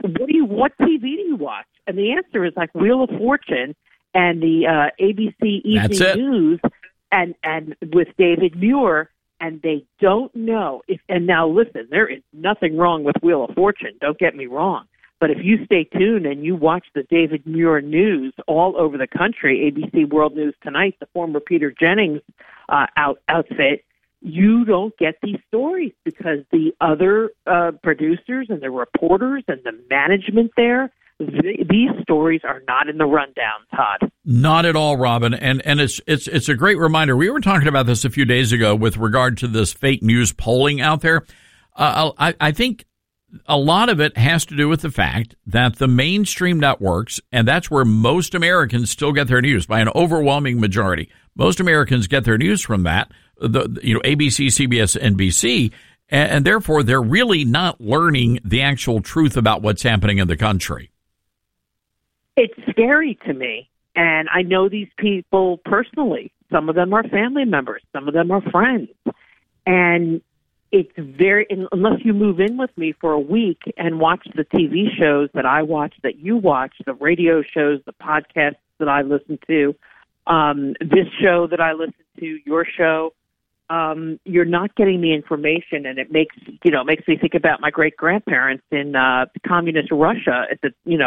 S17: TV do you watch? And the answer is like Wheel of Fortune and the ABC Evening News and with David Muir. And they don't know if. And now listen, there is nothing wrong with Wheel of Fortune. Don't get me wrong. But if you stay tuned and you watch the David Muir news all over the country, ABC World News Tonight, the former Peter Jennings outfit, you don't get these stories because the other producers and the reporters and the management there, these stories are not in the rundown, Todd.
S3: Not at all, Robin. And it's a great reminder. We were talking about this a few days ago with regard to this fake news polling out there. I think a lot of it has to do with the fact that the mainstream networks, and that's where most Americans still get their news by an overwhelming majority. Most Americans get their news from that, ABC, CBS, NBC, and therefore they're really not learning the actual truth about what's happening in the country.
S17: It's scary to me, and I know these people personally. Some of them are family members, some of them are friends, and it's unless you move in with me for a week and watch the TV shows that I watch, that you watch, the radio shows, the podcasts that I listen to, this show that I listen to, your show, you're not getting the information, and it makes me think about my great grandparents in communist Russia in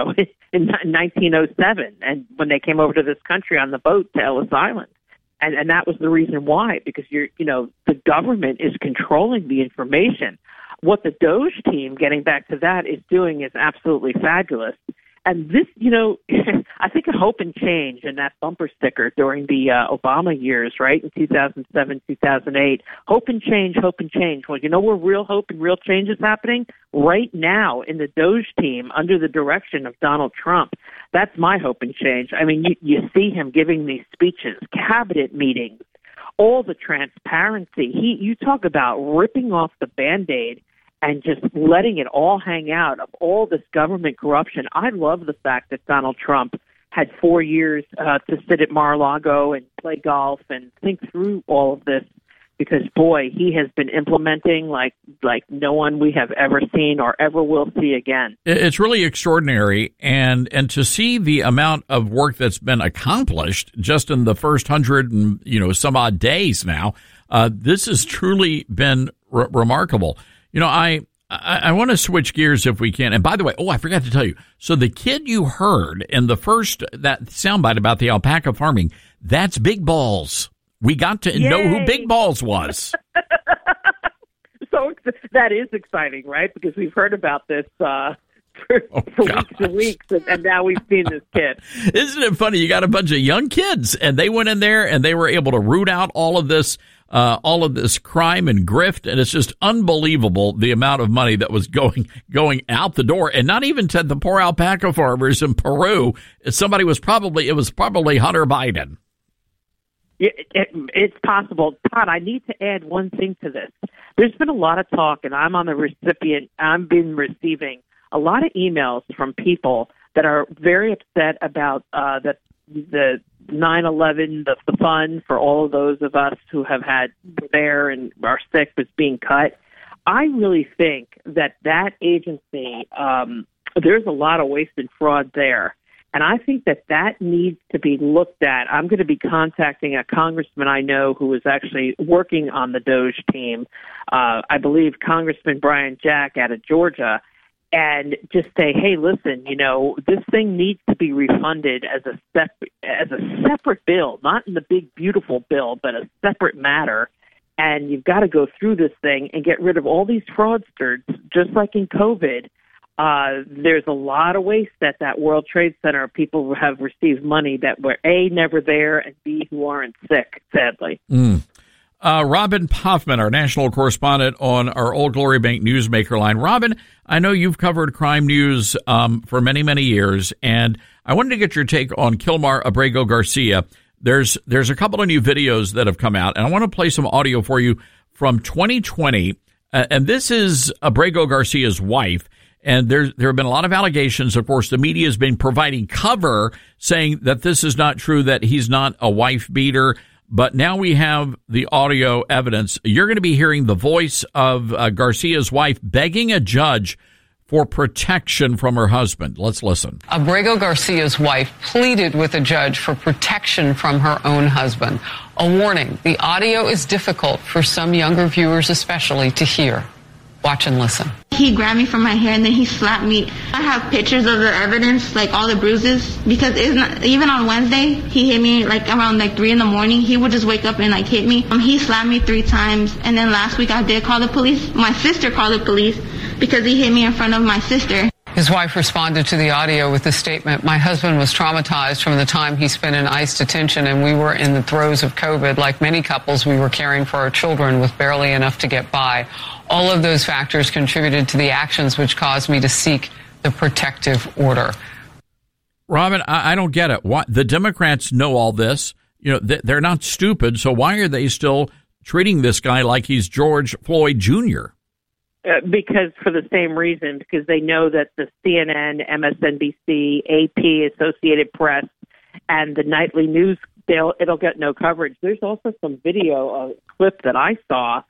S17: 1907, and when they came over to this country on the boat to Ellis Island. And that was the reason why, because the government is controlling the information. What the Doge team, getting back to that, is doing is absolutely fabulous. And this, I think a hope and change in that bumper sticker during the Obama years, right, in 2007, 2008. Hope and change, hope and change. Well, where real hope and real change is happening? Right now in the Doge team under the direction of Donald Trump. That's my hope and change. I mean, you see him giving these speeches, cabinet meetings, all the transparency. You talk about ripping off the Band-Aid and just letting it all hang out of all this government corruption. I love the fact that Donald Trump had 4 years to sit at Mar-a-Lago and play golf and think through all of this, because, boy, he has been implementing like no one we have ever seen or ever will see again.
S3: It's really extraordinary, and to see the amount of work that's been accomplished just in the first 100 and some odd days now, this has truly been remarkable. I want to switch gears if we can. And by the way, I forgot to tell you. So the kid you heard in the first, that soundbite about the alpaca farming, that's Big Balls. We got to know who Big Balls was.
S17: So that is exciting, right? Because we've heard about this for weeks and weeks, and now we've seen this kid.
S3: Isn't it funny? You got a bunch of young kids, and they went in there, and they were able to root out all of this crime and grift, and it's just unbelievable the amount of money that was going out the door, and not even to the poor alpaca farmers in Peru. It was probably Hunter Biden.
S17: It's possible. Todd, I need to add one thing to this. There's been a lot of talk, and I'm been receiving a lot of emails from people that are very upset about the 9/11, the fund for all of those of us who were there and are sick was being cut. I really think that agency, there's a lot of waste and fraud there. And I think that needs to be looked at. I'm going to be contacting a congressman I know who is actually working on the Doge team, I believe Congressman Brian Jack out of Georgia, and just say, hey, listen, this thing needs to be refunded as a separate bill, not in the big, beautiful bill, but a separate matter. And you've got to go through this thing and get rid of all these fraudsters, just like in COVID. There's a lot of waste at that World Trade Center. People have received money that were A, never there, and B, who aren't sick, sadly.
S3: Robin Poffman, our national correspondent on our Old Glory Bank Newsmaker line. Robin, I know you've covered crime news for many, many years, and I wanted to get your take on Kilmar Abrego Garcia, there's a couple of new videos that have come out, and I want to play some audio for you from 2020. And this is Abrego Garcia's wife. And there have been a lot of allegations. Of course, the media has been providing cover saying that this is not true, that he's not a wife beater. But now we have the audio evidence. You're going to be hearing the voice of Garcia's wife begging a judge for protection from her husband. Let's listen.
S18: Abrego Garcia's wife pleaded with a judge for protection from her own husband. A warning, the audio is difficult for some younger viewers especially to hear. Watch and listen.
S19: He grabbed me from my hair and then he slapped me. I have pictures of the evidence, like all the bruises, because even on Wednesday, he hit me like around like 3 a.m. He would just wake up and like hit me. He slapped me 3 times. And then last week I did call the police. My sister called the police because he hit me in front of my sister.
S18: His wife responded to the audio with the statement, "My husband was traumatized from the time he spent in ICE detention, and we were in the throes of COVID. Like many couples, we were caring for our children with barely enough to get by. All of those factors contributed to the actions which caused me to seek the protective order."
S3: Robin, I don't get it. Why, the Democrats know all this. You know, they're not stupid, so why are they still treating this guy like he's George Floyd Jr.?
S17: Because for the same reason, because they know that the CNN, MSNBC, AP, Associated Press, and the nightly news, it'll get no coverage. There's also some video clip that I saw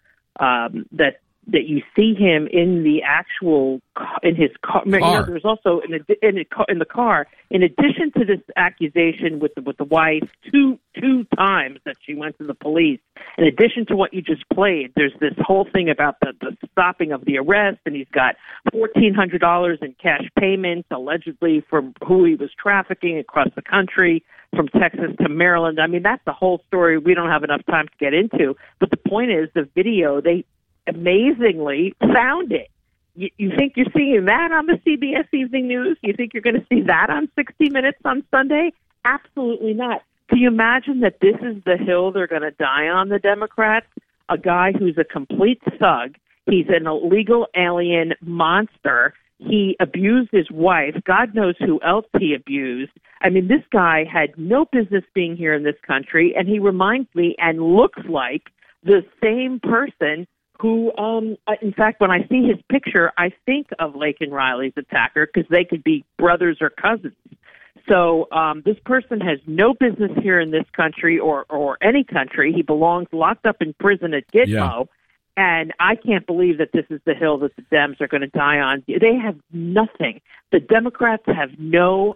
S17: that you see him in the actual in his car. You know, there's also in the car. In addition to this accusation with the wife, two times that she went to the police. In addition to what you just played, there's this whole thing about the stopping of the arrest, and he's got $1,400 in cash payments allegedly from who he was trafficking across the country, from Texas to Maryland. I mean, that's the whole story. We don't have enough time to get into. But the point is, the video, they amazingly found it. You think you're seeing that on the CBS Evening News? You think you're going to see that on 60 Minutes on Sunday? Absolutely not. Can you imagine that this is the hill they're going to die on, the Democrats? A guy who's a complete thug. He's an illegal alien monster. He abused his wife. God knows who else he abused. I mean, this guy had no business being here in this country, and he reminds me and looks like the same person who, in fact, when I see his picture, I think of Laken Riley's attacker because they could be brothers or cousins. So this person has no business here in this country or any country. He belongs locked up in prison at Gitmo. Yeah. And I can't believe that this is the hill that the Dems are going to die on. They have nothing. The Democrats have no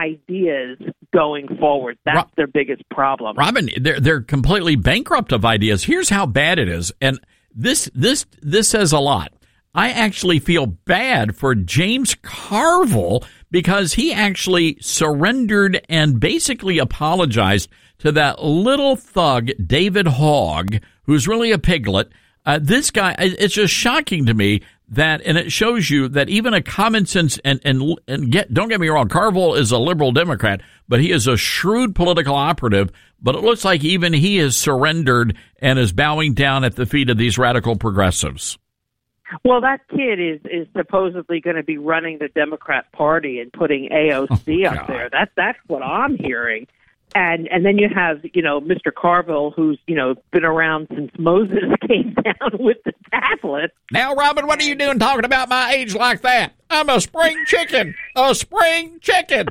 S17: ideas going forward. That's their biggest problem.
S3: Robin, they're completely bankrupt of ideas. Here's how bad it is. And this says a lot. I actually feel bad for James Carville because he actually surrendered and basically apologized to that little thug, David Hogg, who's really a piglet. This guy, it's just shocking to me that, and it shows you that even a common sense, don't get me wrong, Carville is a liberal Democrat, but he is a shrewd political operative, but it looks like even he has surrendered and is bowing down at the feet of these radical progressives.
S17: Well, that kid is supposedly going to be running the Democrat Party and putting AOC up there. That's what I'm hearing. And then you have, Mr. Carville, who's, been around since Moses came down with the tablets.
S3: Now, Robin, what are you doing talking about my age like that? I'm a spring chicken. A spring chicken.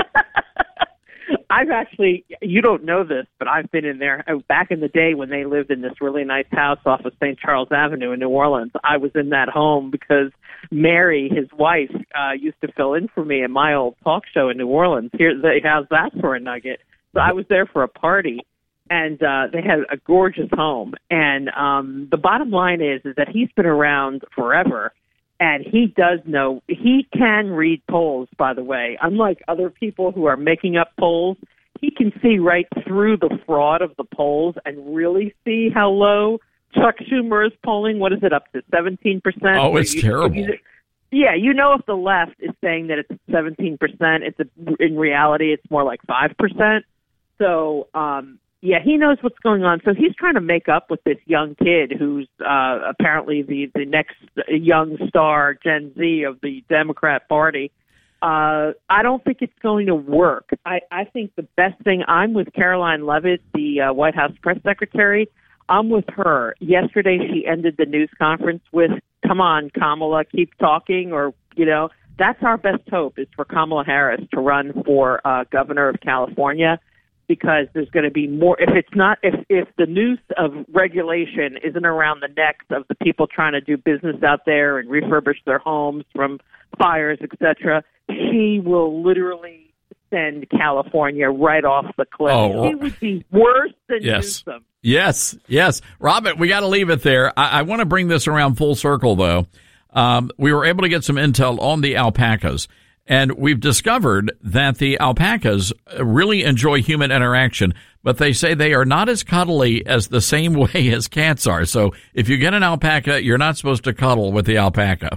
S17: I've actually, you don't know this, but I've been in there back in the day when they lived in this really nice house off of St. Charles Avenue in New Orleans. I was in that home because Mary, his wife, used to fill in for me in my old talk show in New Orleans. How's that for a nugget? So I was there for a party, and they had a gorgeous home. And the bottom line is that he's been around forever, and he does know. He can read polls, by the way. Unlike other people who are making up polls, he can see right through the fraud of the polls and really see how low Chuck Schumer is polling. What is it, up to 17%?
S3: Oh, it's terrible.
S17: Yeah, if the left is saying that it's 17%, in reality it's more like 5%. So, he knows what's going on. So he's trying to make up with this young kid who's apparently the next young star, Gen Z, of the Democrat Party. I don't think it's going to work. I think the best thing, I'm with Caroline Leavitt, the White House press secretary. I'm with her. Yesterday she ended the news conference with, come on, Kamala, keep talking, or, that's our best hope is for Kamala Harris to run for governor of California, because there's going to be more. If the noose of regulation isn't around the necks of the people trying to do business out there and refurbish their homes from fires, etc., she will literally send California right off the cliff.
S3: Oh.
S17: She would be worse than Newsom.
S3: Yes. Robin, we got to leave it there. I want to bring this around full circle, though. We were able to get some intel on the alpacas, and we've discovered that the alpacas really enjoy human interaction, but they say they are not as cuddly as the same way as cats are. So if you get an alpaca, you're not supposed to cuddle with the alpaca.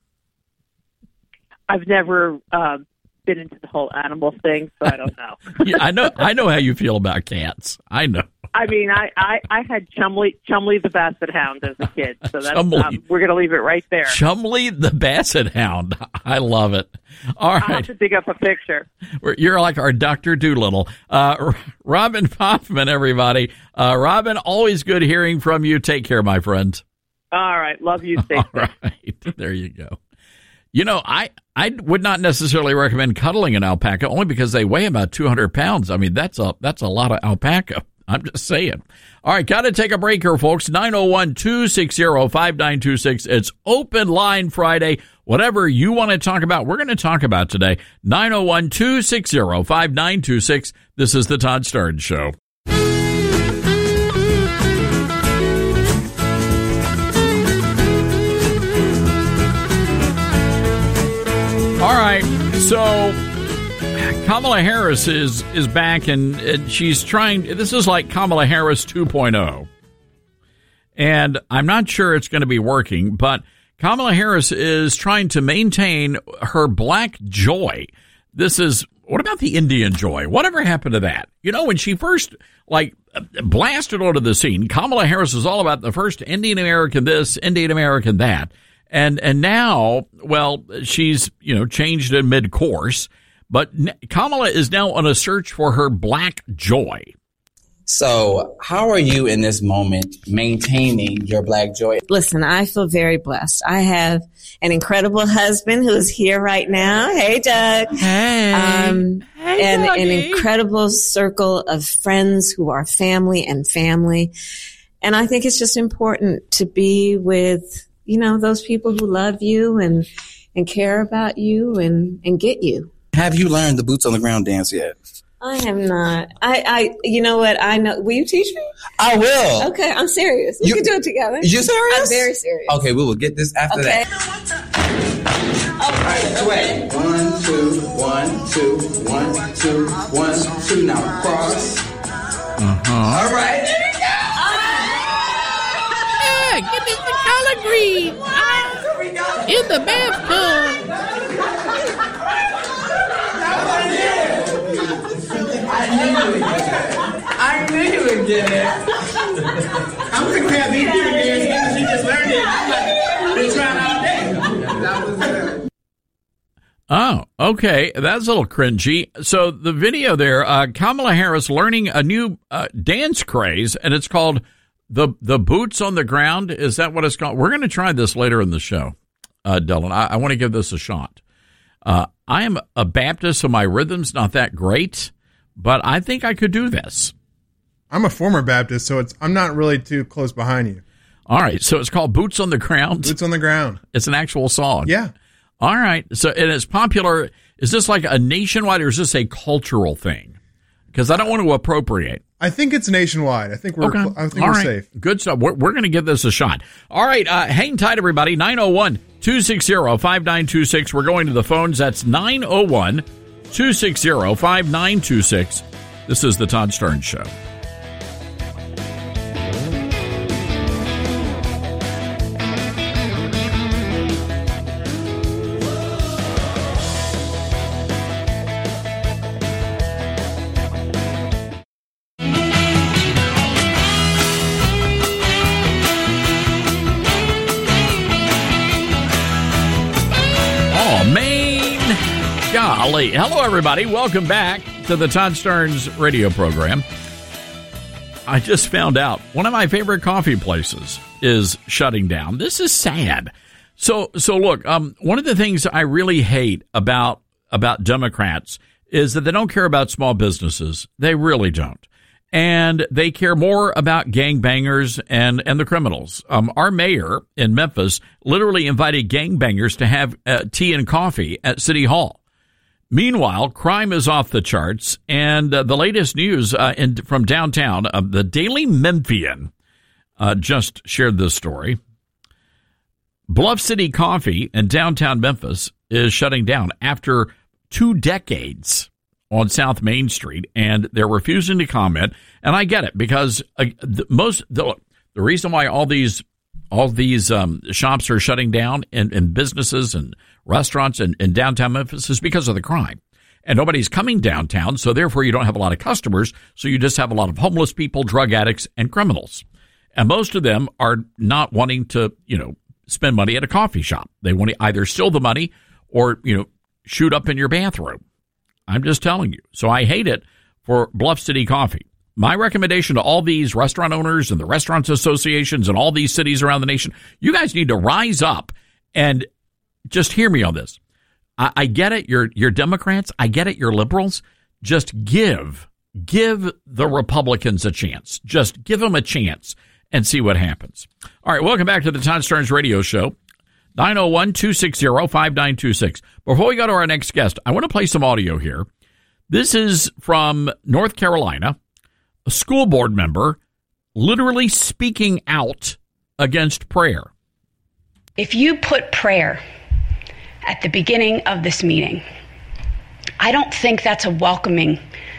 S17: I've never been into the whole animal thing, so I don't know.
S3: Yeah, I know how you feel about cats. I know.
S17: I mean, I had Chumley the Basset Hound as a kid, so that's we're going to leave it right there.
S3: Chumley the Basset Hound. I love it. All right.
S17: I'll have to dig up a picture.
S3: You're like our Dr. Doolittle. Robin Hoffman, everybody. Robin, always good hearing from you. Take care, my friend.
S17: All right. Love you. Stay safe.
S3: All right. There you go. I would not necessarily recommend cuddling an alpaca, only because they weigh about 200 pounds. I mean, that's a lot of alpaca. I'm just saying. All right, got to take a break here, folks. 901-260-5926. It's Open Line Friday. Whatever you want to talk about, we're going to talk about today. 901-260-5926. This is the Todd Starnes Show. All right, so Kamala Harris is back, and she's trying. This is like Kamala Harris 2.0, and I'm not sure it's going to be working, but Kamala Harris is trying to maintain her black joy. What about the Indian joy? Whatever happened to that? When she first blasted onto the scene, Kamala Harris was all about the first Indian American this, Indian American that. And now, well, she's, changed in mid-course, but Kamala is now on a search for her black joy.
S20: So how are you in this moment maintaining your black joy?
S21: Listen, I feel very blessed. I have an incredible husband who is here right now. Hey, Doug.
S3: Hey.
S21: And an incredible circle of friends who are family. And I think it's just important to be with those people who love you and care about you and get you.
S20: Have you learned the boots on the ground dance yet?
S21: I have not. You know what? I know. Will you teach me?
S20: I will.
S21: Okay, I'm serious. We can do it together.
S20: You serious?
S21: I'm very serious.
S20: Okay, we will get this after that. All right, away. 1, 2, 1, 2, 1, 2, 1, 2. Now cross. All right. There we go.
S22: Give me the collard green in the bathtub.
S20: I knew you would get it. I'm going to have these people here. She just learned it. I've been trying all day.
S3: Oh, okay. That's a little cringy. So the video there, Kamala Harris learning a new dance craze, and it's called The Boots on the Ground. Is that what it's called? We're going to try this later in the show, Dylan. I want to give this a shot. I am a Baptist, so my rhythm's not that great, but I think I could do this.
S23: I'm a former Baptist, so I'm not really too close behind you.
S3: All right, so it's called Boots on the Ground?
S23: Boots on the Ground.
S3: It's an actual song?
S23: Yeah.
S3: All right, so and it's popular. Is this like a nationwide, or is this a cultural thing? Because I don't want to appropriate.
S23: I think it's nationwide. I think we're safe.
S3: Good stuff. We're going to give this a shot. All right, hang tight, everybody. 901-260-5926. We're going to the phones. That's 901-260-5926. This is the Todd Starnes Show. Golly. Hello, everybody. Welcome back to the Todd Starnes radio program. I just found out one of my favorite coffee places is shutting down. This is sad. So look, one of the things I really hate about Democrats is that they don't care about small businesses. They really don't. And they care more about gangbangers and the criminals. Our mayor in Memphis literally invited gangbangers to have tea and coffee at City Hall. Meanwhile, crime is off the charts, and the latest news from downtown, the Daily Memphian just shared this story. Bluff City Coffee in downtown Memphis is shutting down after 2 decades on South Main Street, and they're refusing to comment. And I get it, because the reason why all these shops are shutting down and businesses and restaurants in downtown Memphis is because of the crime. And nobody's coming downtown, so therefore you don't have a lot of customers, so you just have a lot of homeless people, drug addicts, and criminals. And most of them are not wanting to, spend money at a coffee shop. They want to either steal the money or, shoot up in your bathroom. I'm just telling you. So I hate it for Bluff City Coffee. My recommendation to all these restaurant owners and the restaurants associations and all these cities around the nation, you guys need to rise up and just hear me on this. I get it. You're Democrats. I get it. You're liberals. Just give the Republicans a chance. Just give them a chance and see what happens. All right. Welcome back to the Todd Starnes radio show. 901-260-5926. Before we go to our next guest, I want to play some audio here. This is from North Carolina, a school board member literally speaking out against prayer.
S4: If you put prayer at the beginning of this meeting, I don't think that's a welcoming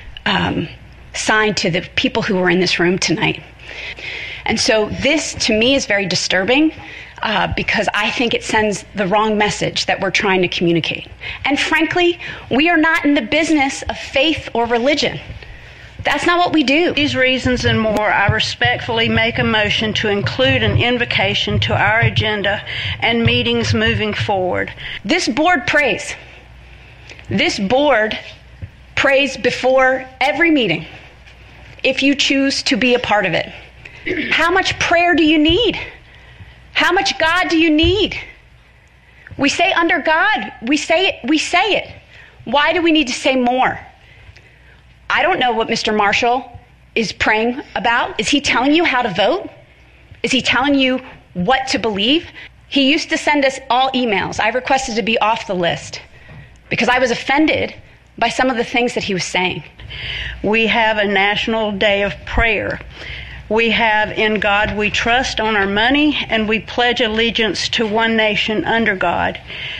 S4: sign to the people who are in this room tonight. And so this, to me, is very disturbing because I think it sends the wrong message that we're trying to communicate. And frankly, we are not in the business of faith or religion. That's not what we do.
S5: These reasons and more, I respectfully make a motion to include an invocation to our agenda and meetings moving forward.
S4: This board prays. This board prays before every meeting if you choose to be a part of it. How much prayer do you need? How much God do you need? We say under God, we say it. Why do we need to say more? I don't know what Mr. Marshall is praying about. Is he telling you how to vote? Is he telling you what to believe? He used to send us all emails. I requested to be off the list because I was offended by some of the things that he was saying.
S5: We have a National Day of Prayer. We have In God We Trust on our money, and we pledge allegiance to one nation under God.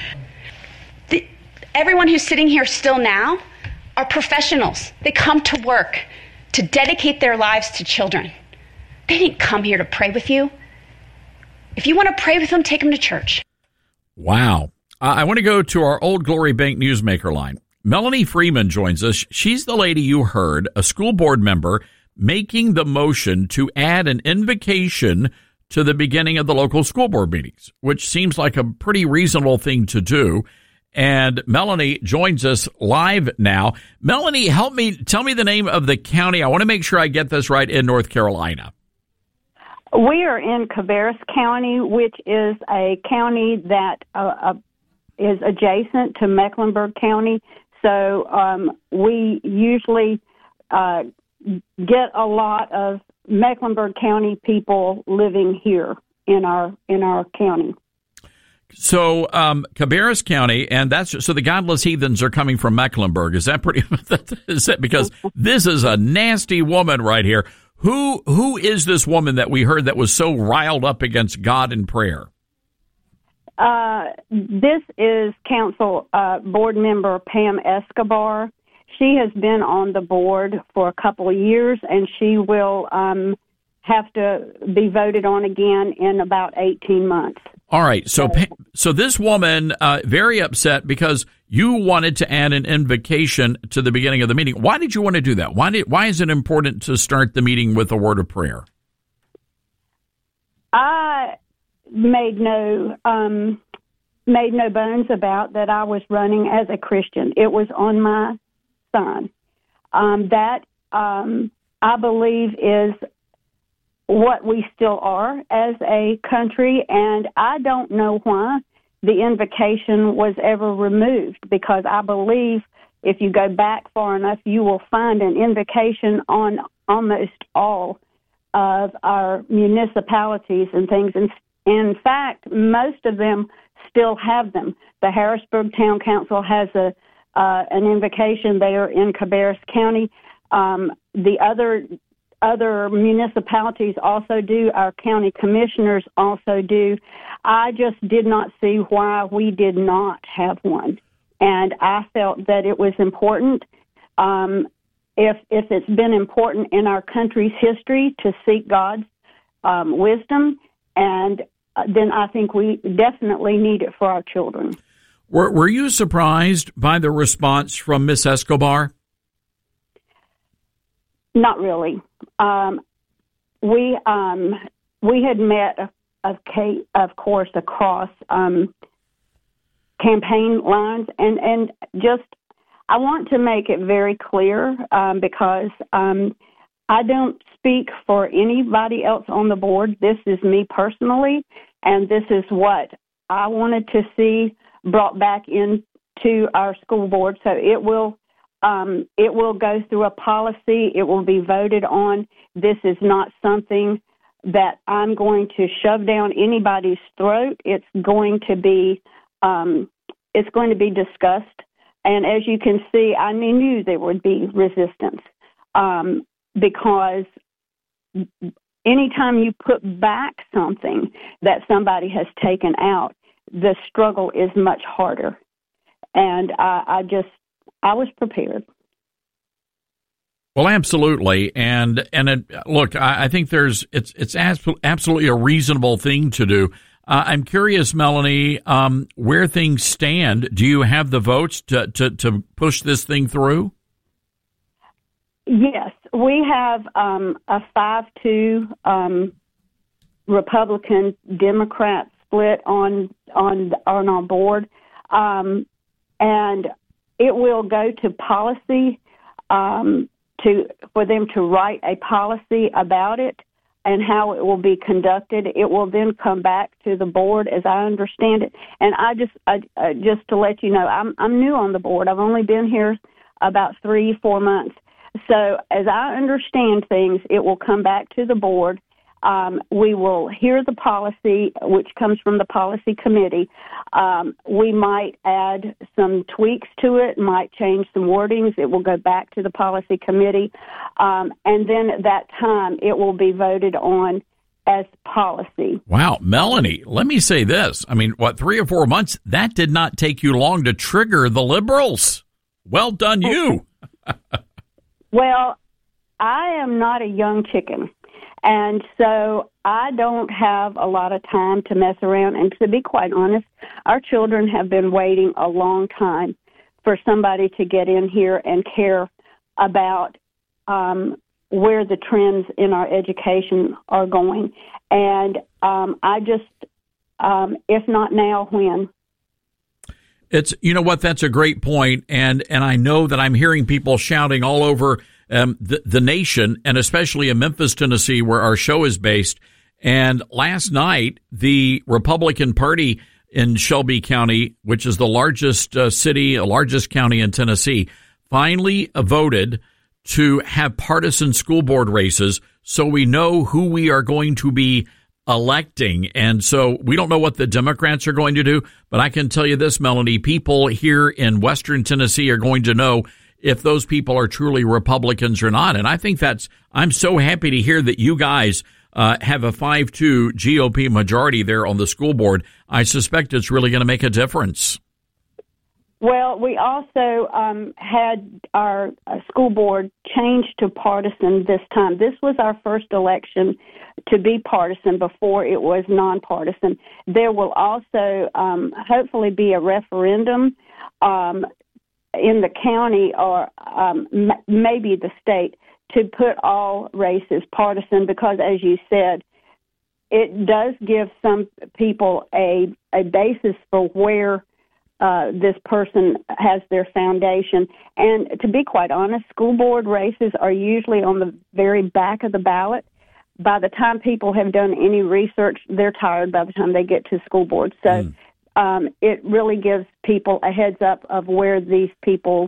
S4: Everyone who's sitting here still now are professionals. They come to work to dedicate their lives to children. They didn't come here to pray with you. If you want to pray with them, take them to church.
S3: Wow. I want to go to our Old Glory Bank Newsmaker line. Melanie Freeman joins us. She's the lady you heard, a school board member, making the motion to add an invocation to the beginning of the local school board meetings, which seems like a pretty reasonable thing to do. And Melanie joins us live now. Melanie, tell me the name of the county. I want to make sure I get this right in North Carolina.
S6: We are in Cabarrus County, which is a county that is adjacent to Mecklenburg County. So we usually get a lot of Mecklenburg County people living here in our county.
S3: So, Cabarrus County, and so the godless heathens are coming from Mecklenburg. Is that is that because this is a nasty woman right here? Who is this woman that we heard that was so riled up against God in prayer?
S6: This is council board member Pam Escobar. She has been on the board for a couple of years, and she will have to be voted on again in about 18 months.
S3: All right. So this woman, very upset because you wanted to add an invocation to the beginning of the meeting. Why did you want to do that? Why is it important to start the meeting with a word of prayer?
S6: I made no made no bones about that I was running as a Christian. It was on my sign. That I believe is what we still are as a country, and I don't know why the invocation was ever removed, because I believe if you go back far enough, you will find an invocation on almost all of our municipalities and things. And in fact, most of them still have them. The Harrisburg Town Council has an invocation there in Cabarrus County. The other municipalities also do. Our county commissioners also do. I just did not see why we did not have one. And I felt that it was important. If it's been important in our country's history to seek God's wisdom, and then I think we definitely need it for our children.
S3: Were you surprised by the response from Miss Escobar?
S6: Not really. We had met, of course, across campaign lines, and just I want to make it very clear because I don't speak for anybody else on the board. This is me personally, and this is what I wanted to see brought back into our school board. So it will go through a policy. It will be voted on. This is not something that I'm going to shove down anybody's throat. It's going to be discussed. And as you can see, I knew there would be resistance because anytime you put back something that somebody has taken out, the struggle is much harder. And I was prepared.
S3: Well, absolutely, and look, I think it's absolutely a reasonable thing to do. I'm curious, Melanie, where things stand. Do you have the votes to push this thing through?
S6: Yes, we have a 5-2 Republican Democrat split on our board, and it will go to policy for them to write a policy about it and how it will be conducted. It will then come back to the board, as I understand it. And I just to let you know, I'm new on the board. I've only been here about 3-4 months. So as I understand things, it will come back to the board. We will hear the policy, which comes from the policy committee. We might add some tweaks to it, might change some wordings. It will go back to the policy committee. And then at that time, it will be voted on as policy.
S3: Wow. Melanie, let me say this. I mean, 3 or 4 months? That did not take you long to trigger the liberals. Well done, you.
S6: Well, I am not a young chicken. And so I don't have a lot of time to mess around. And to be quite honest, our children have been waiting a long time for somebody to get in here and care about where the trends in our education are going. And I just, if not now, when?
S3: It's, you know what, that's a great point. And I know that I'm hearing people shouting all over the nation, and especially in Memphis, Tennessee, where our show is based. And last night, the Republican Party in Shelby County, which is the largest largest county in Tennessee, finally voted to have partisan school board races so we know who we are going to be electing. And so we don't know what the Democrats are going to do, but I can tell you this, Melanie, people here in Western Tennessee are going to know if those people are truly Republicans or not. And I think I'm so happy to hear that you guys have a 5-2 GOP majority there on the school board. I suspect it's really going to make a difference.
S6: Well, we also had our school board changed to partisan this time. This was our first election to be partisan before it was nonpartisan. There will also hopefully be a referendum in the county or maybe the state to put all races partisan because, as you said, it does give some people a basis for where this person has their foundation. And to be quite honest, school board races are usually on the very back of the ballot. By the time people have done any research, they're tired by the time they get to school board. So it really gives people a heads up of where these people's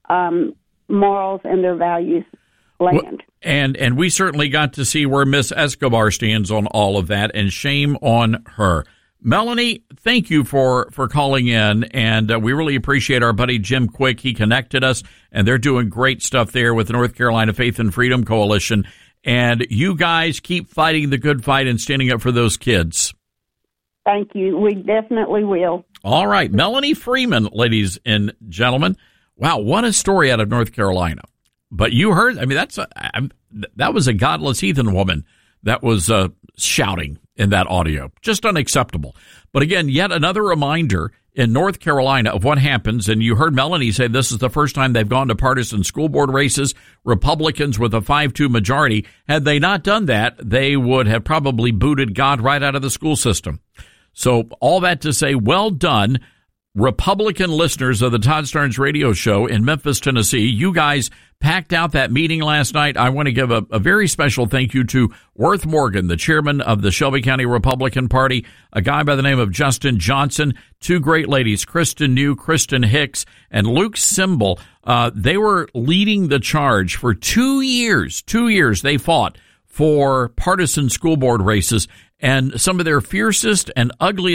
S6: morals and their values land.
S3: And we certainly got to see where Miss Escobar stands on all of that, and shame on her. Melanie, thank you for calling in, and we really appreciate our buddy Jim Quick. He connected us, and they're doing great stuff there with the North Carolina Faith and Freedom Coalition. And you guys keep fighting the good fight and standing up for those kids.
S6: Thank you. We definitely will.
S3: All right. Melanie Freeman, ladies and gentlemen. Wow, what a story out of North Carolina. But you heard, I mean, that was a godless heathen woman that was shouting in that audio. Just unacceptable. But again, yet another reminder in North Carolina of what happens. And you heard Melanie say this is the first time they've gone to partisan school board races, Republicans with a 5-2 majority. Had they not done that, they would have probably booted God right out of the school system. So all that to say, well done, Republican listeners of the Todd Starnes radio show in Memphis, Tennessee. You guys packed out that meeting last night. I want to give a very special thank you to Worth Morgan, the chairman of the Shelby County Republican Party, a guy by the name of Justin Johnson, two great ladies, Kristen New, Kristen Hicks, and Luke Simbel. They were leading the charge for 2 years. 2 years they fought for partisan school board races. And some of the fiercest and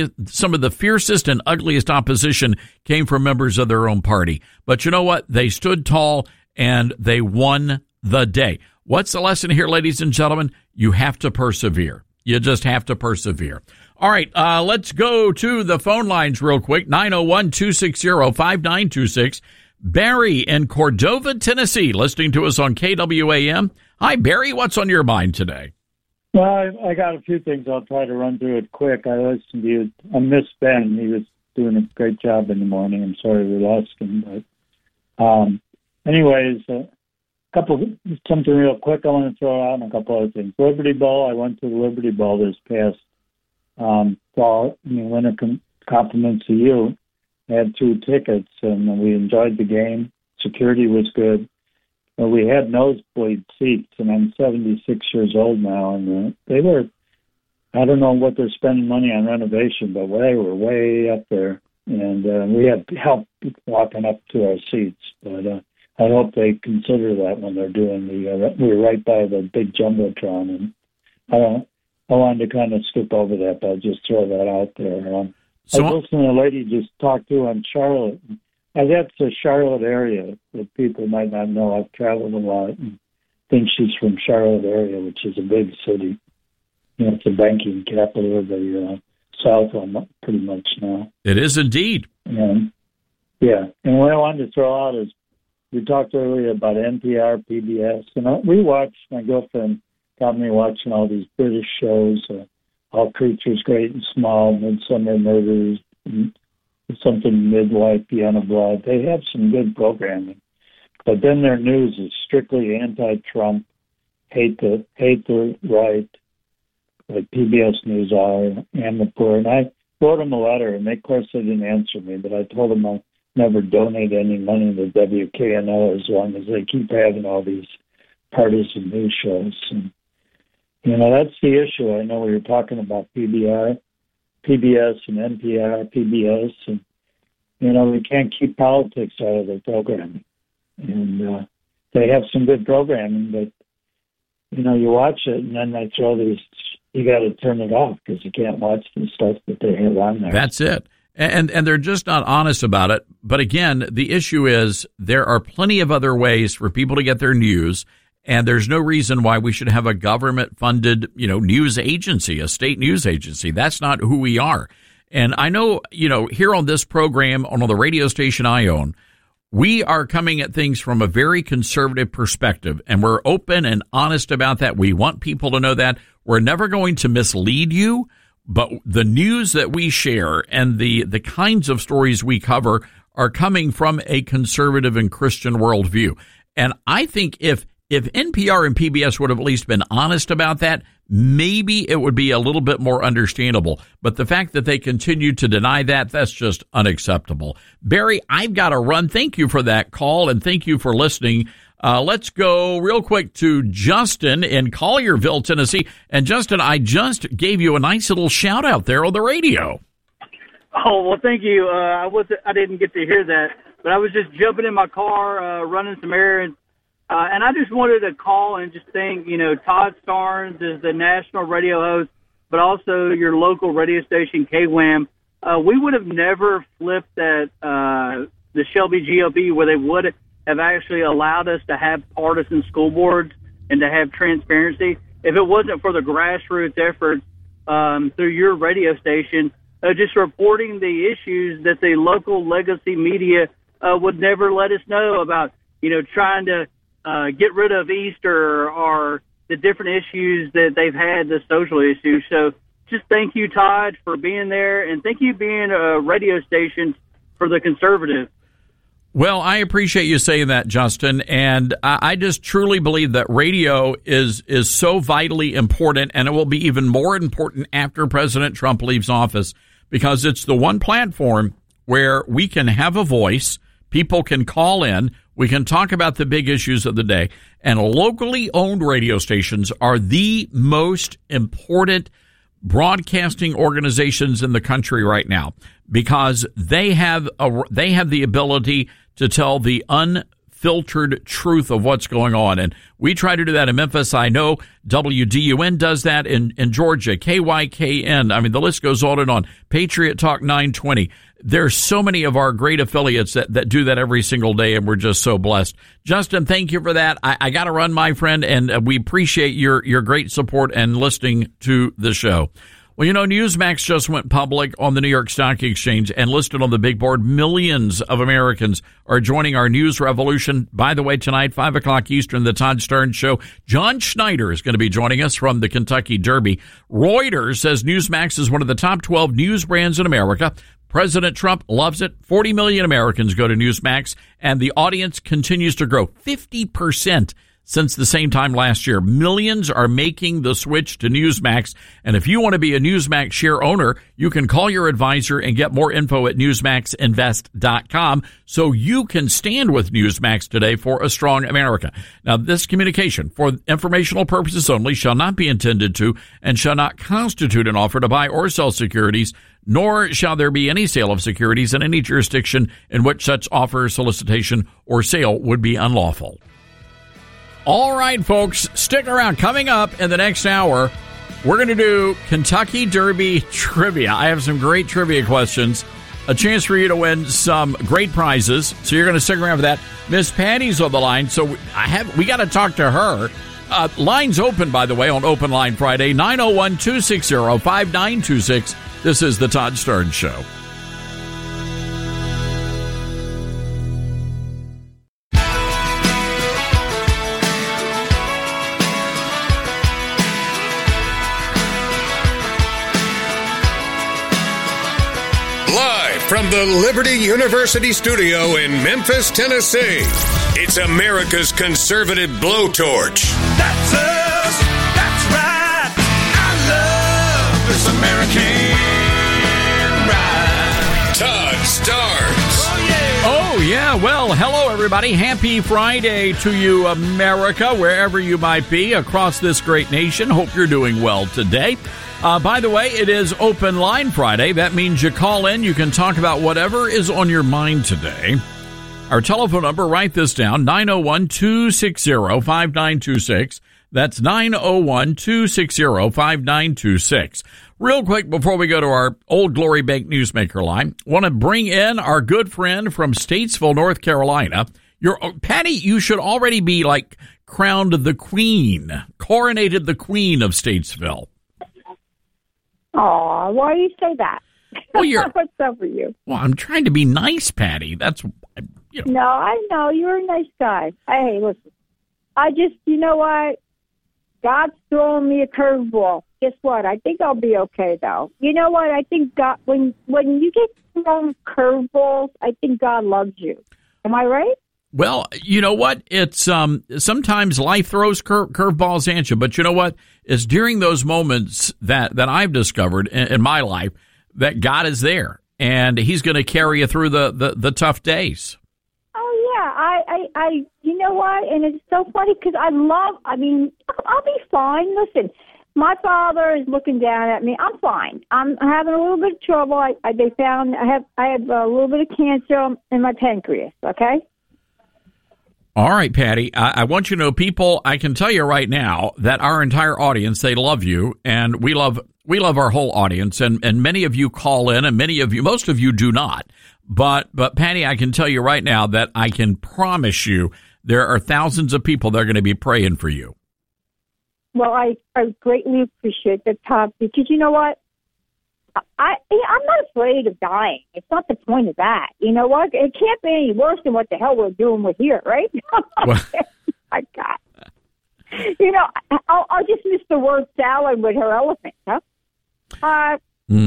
S3: ugliest opposition came from members of their own party. But you know what? They stood tall and they won the day. What's the lesson here, ladies and gentlemen? You have to persevere. You just have to persevere. All right, let's go to the phone lines real quick. 901-260-5926. Barry in Cordova, Tennessee, listening to us on KWAM. Hi, Barry. What's on your mind today?
S7: Well, I got a few things. I'll try to run through it quick. I listened to you. I miss Ben. He was doing a great job in the morning. I'm sorry we lost him. But anyways, something real quick I want to throw out and a couple other things. Liberty Bowl. I went to the Liberty Bowl this past fall. Winter compliments to you. I had 2 tickets, and we enjoyed the game. Security was good. Well, we had nosebleed seats, and I'm 76 years old now, and they were, I don't know what they're spending money on renovation, but they were way up there, and we had help walking up to our seats, but I hope they consider that when they're doing we were right by the big Jumbotron, and I wanted to kind of skip over that, but I'll just throw that out there. I was listening to a lady just talk to on Charlotte. That's the Charlotte area that people might not know. I've traveled a lot and think she's from Charlotte area, which is a big city. It's a banking capital of the South pretty much now.
S3: It is indeed.
S7: And what I wanted to throw out is we talked earlier about NPR, PBS. And my girlfriend got me watching all these British shows, All Creatures Great and Small, Midsummer Murders, something Midwife, Beyond the Blood. They have some good programming, but then their news is strictly anti-Trump, hate the right, like PBS News are, and the poor. And I wrote them a letter, and of course they didn't answer me, but I told them I'll never donate any money to WKNO as long as they keep having all these partisan news shows. And that's the issue. I know we were talking about PBS and NPR, PBS, and, we can't keep politics out of their programming. And they have some good programming, but, you watch it, and then they throw these, you got to turn it off because you can't watch the stuff that they have on there.
S3: That's it. And they're just not honest about it. But again, the issue is there are plenty of other ways for people to get their news. And there's no reason why we should have a government-funded, news agency, a state news agency. That's not who we are. And I know, here on this program, on the radio station I own, we are coming at things from a very conservative perspective, and we're open and honest about that. We want people to know that. We're never going to mislead you, but the news that we share and the kinds of stories we cover are coming from a conservative and Christian worldview. And I think if if NPR and PBS would have at least been honest about that, maybe it would be a little bit more understandable. But the fact that they continue to deny that, that's just unacceptable. Barry, I've got to run. Thank you for that call, and thank you for listening. Let's go real quick to Justin in Collierville, Tennessee. And Justin, I just gave you a nice little shout out there on the radio.
S8: Oh, well, thank you. I didn't get to hear that, but I was just jumping in my car, running some errands. And I just wanted to call and just thank, Todd Starnes is the national radio host, but also your local radio station, KWAM. We would have never flipped that, the Shelby GOP where they would have actually allowed us to have partisan school boards and to have transparency. If it wasn't for the grassroots efforts through your radio station, just reporting the issues that the local legacy media would never let us know about, trying to get rid of Easter or the different issues that they've had, the social issues. So just thank you, Todd, for being there, and thank you being a radio station for the conservative.
S3: Well, I appreciate you saying that, Justin, and I just truly believe that radio is so vitally important, and it will be even more important after President Trump leaves office, because it's the one platform where we can have a voice, people can call in, we can talk about the big issues of the day, and locally owned radio stations are the most important broadcasting organizations in the country right now, because they have the ability to tell the unfiltered truth of what's going on. And we try to do that in Memphis. I know WDUN does that in Georgia, KYKN. I mean, the list goes on and on. Patriot Talk 920. There's so many of our great affiliates that do that every single day, and we're just so blessed. Justin, thank you for that. I got to run, my friend, and we appreciate your great support and listening to the show. Well, Newsmax just went public on the New York Stock Exchange and listed on the big board. Millions of Americans are joining our news revolution. By the way, tonight, 5 o'clock Eastern, the Todd Starnes Show. John Schneider is going to be joining us from the Kentucky Derby. Reuters says Newsmax is one of the top 12 news brands in America. President Trump loves it. 40 million Americans go to Newsmax, and the audience continues to grow 50% since the same time last year. Millions are making the switch to Newsmax. And if you want to be a Newsmax share owner, you can call your advisor and get more info at newsmaxinvest.com so you can stand with Newsmax today for a strong America. Now, this communication for informational purposes only shall not be intended to and shall not constitute an offer to buy or sell securities, nor shall there be any sale of securities in any jurisdiction in which such offer, solicitation, or sale would be unlawful. All right, folks, stick around. Coming up in the next hour, we're going to do Kentucky Derby trivia. I have some great trivia questions, a chance for you to win some great prizes. So you're going to stick around for that. Miss Patty's on the line, so we got to talk to her. Lines open, by the way, on Open Line Friday, 901-260-5926. This is the Todd Starnes Show.
S1: From the Liberty University studio in Memphis, Tennessee, it's America's conservative blowtorch.
S2: That's us. That's right. I love this American ride.
S1: Todd Starnes.
S3: Oh, yeah. Well, hello, everybody. Happy Friday to you, America, wherever you might be across this great nation. Hope you're doing well today. By the way, it is Open Line Friday. That means you call in. You can talk about whatever is on your mind today. Our telephone number, write this down, 901-260-5926. That's 901-260-5926. Real quick, before we go to our Old Glory Bank Newsmaker line, want to bring in our good friend from Statesville, North Carolina. Patty, you should already be crowned the queen, coronated the queen of Statesville.
S9: Oh, why do you say that?
S3: Well,
S9: what's up with you?
S3: Well, I'm trying to be nice, Patty. That's
S9: No, I know you're a nice guy. Hey, listen, you know what? God's throwing me a curveball. Guess what? I think I'll be okay, though. You know what? I think God, when you get thrown curveballs, I think God loves you. Am I right?
S3: Well, you know what? It's sometimes life throws curveballs at you, but you know what? It's during those moments that I've discovered in my life that God is there, and He's going to carry you through the tough days.
S9: Oh yeah, I you know what? And it's so funny because I'll be fine. Listen, my father is looking down at me. I'm fine. I'm having a little bit of trouble. They found I have a little bit of cancer in my pancreas. Okay.
S3: All right, Patty, I want you to know, people, I can tell you right now that our entire audience, they love you, and we love our whole audience, and many of you call in, and most of you do not. But Patty, I can tell you right now that I can promise you there are thousands of people that are going to be praying for you.
S9: Well, I greatly appreciate that, Todd, because you know what? I'm not afraid of dying. It's not the point of that. You know what? It can't be any worse than what the hell we're doing with here, right? My God. You know, I'll just miss the word salad with her elephant, huh?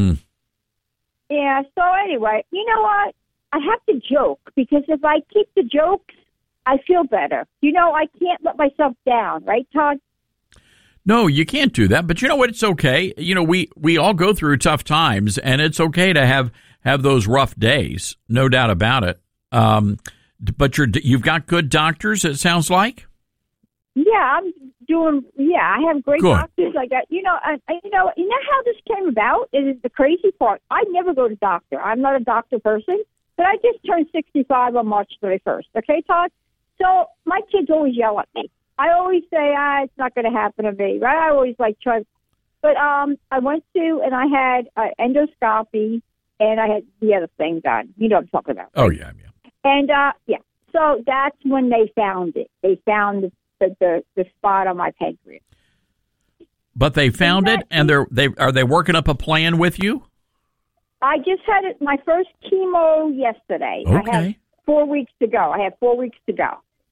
S9: Yeah, so anyway, you know what? I have to joke, because if I keep the jokes, I feel better. You know, I can't let myself down, right, Todd?
S3: No, you can't do that. But you know what? It's okay. You know, we all go through tough times, and it's okay to have those rough days, no doubt about it. But you've got good doctors, it sounds like.
S9: Yeah, I have great doctors. I got, you know how this came about? It is the crazy part. I never go to doctor. I'm not a doctor person, but I just turned 65 on March 31st. Okay, Todd? So my kids always yell at me. I always say, it's not going to happen to me, right? I always try. But I went to, and I had endoscopy, and I had the other thing done. You know what I'm talking about. Right?
S3: Oh, yeah.
S9: And, so that's when they found it. They found the spot on my pancreas.
S3: But they found it, and are they working up a plan with you?
S9: I just had my first chemo yesterday.
S3: Okay.
S9: I have 4 weeks to go.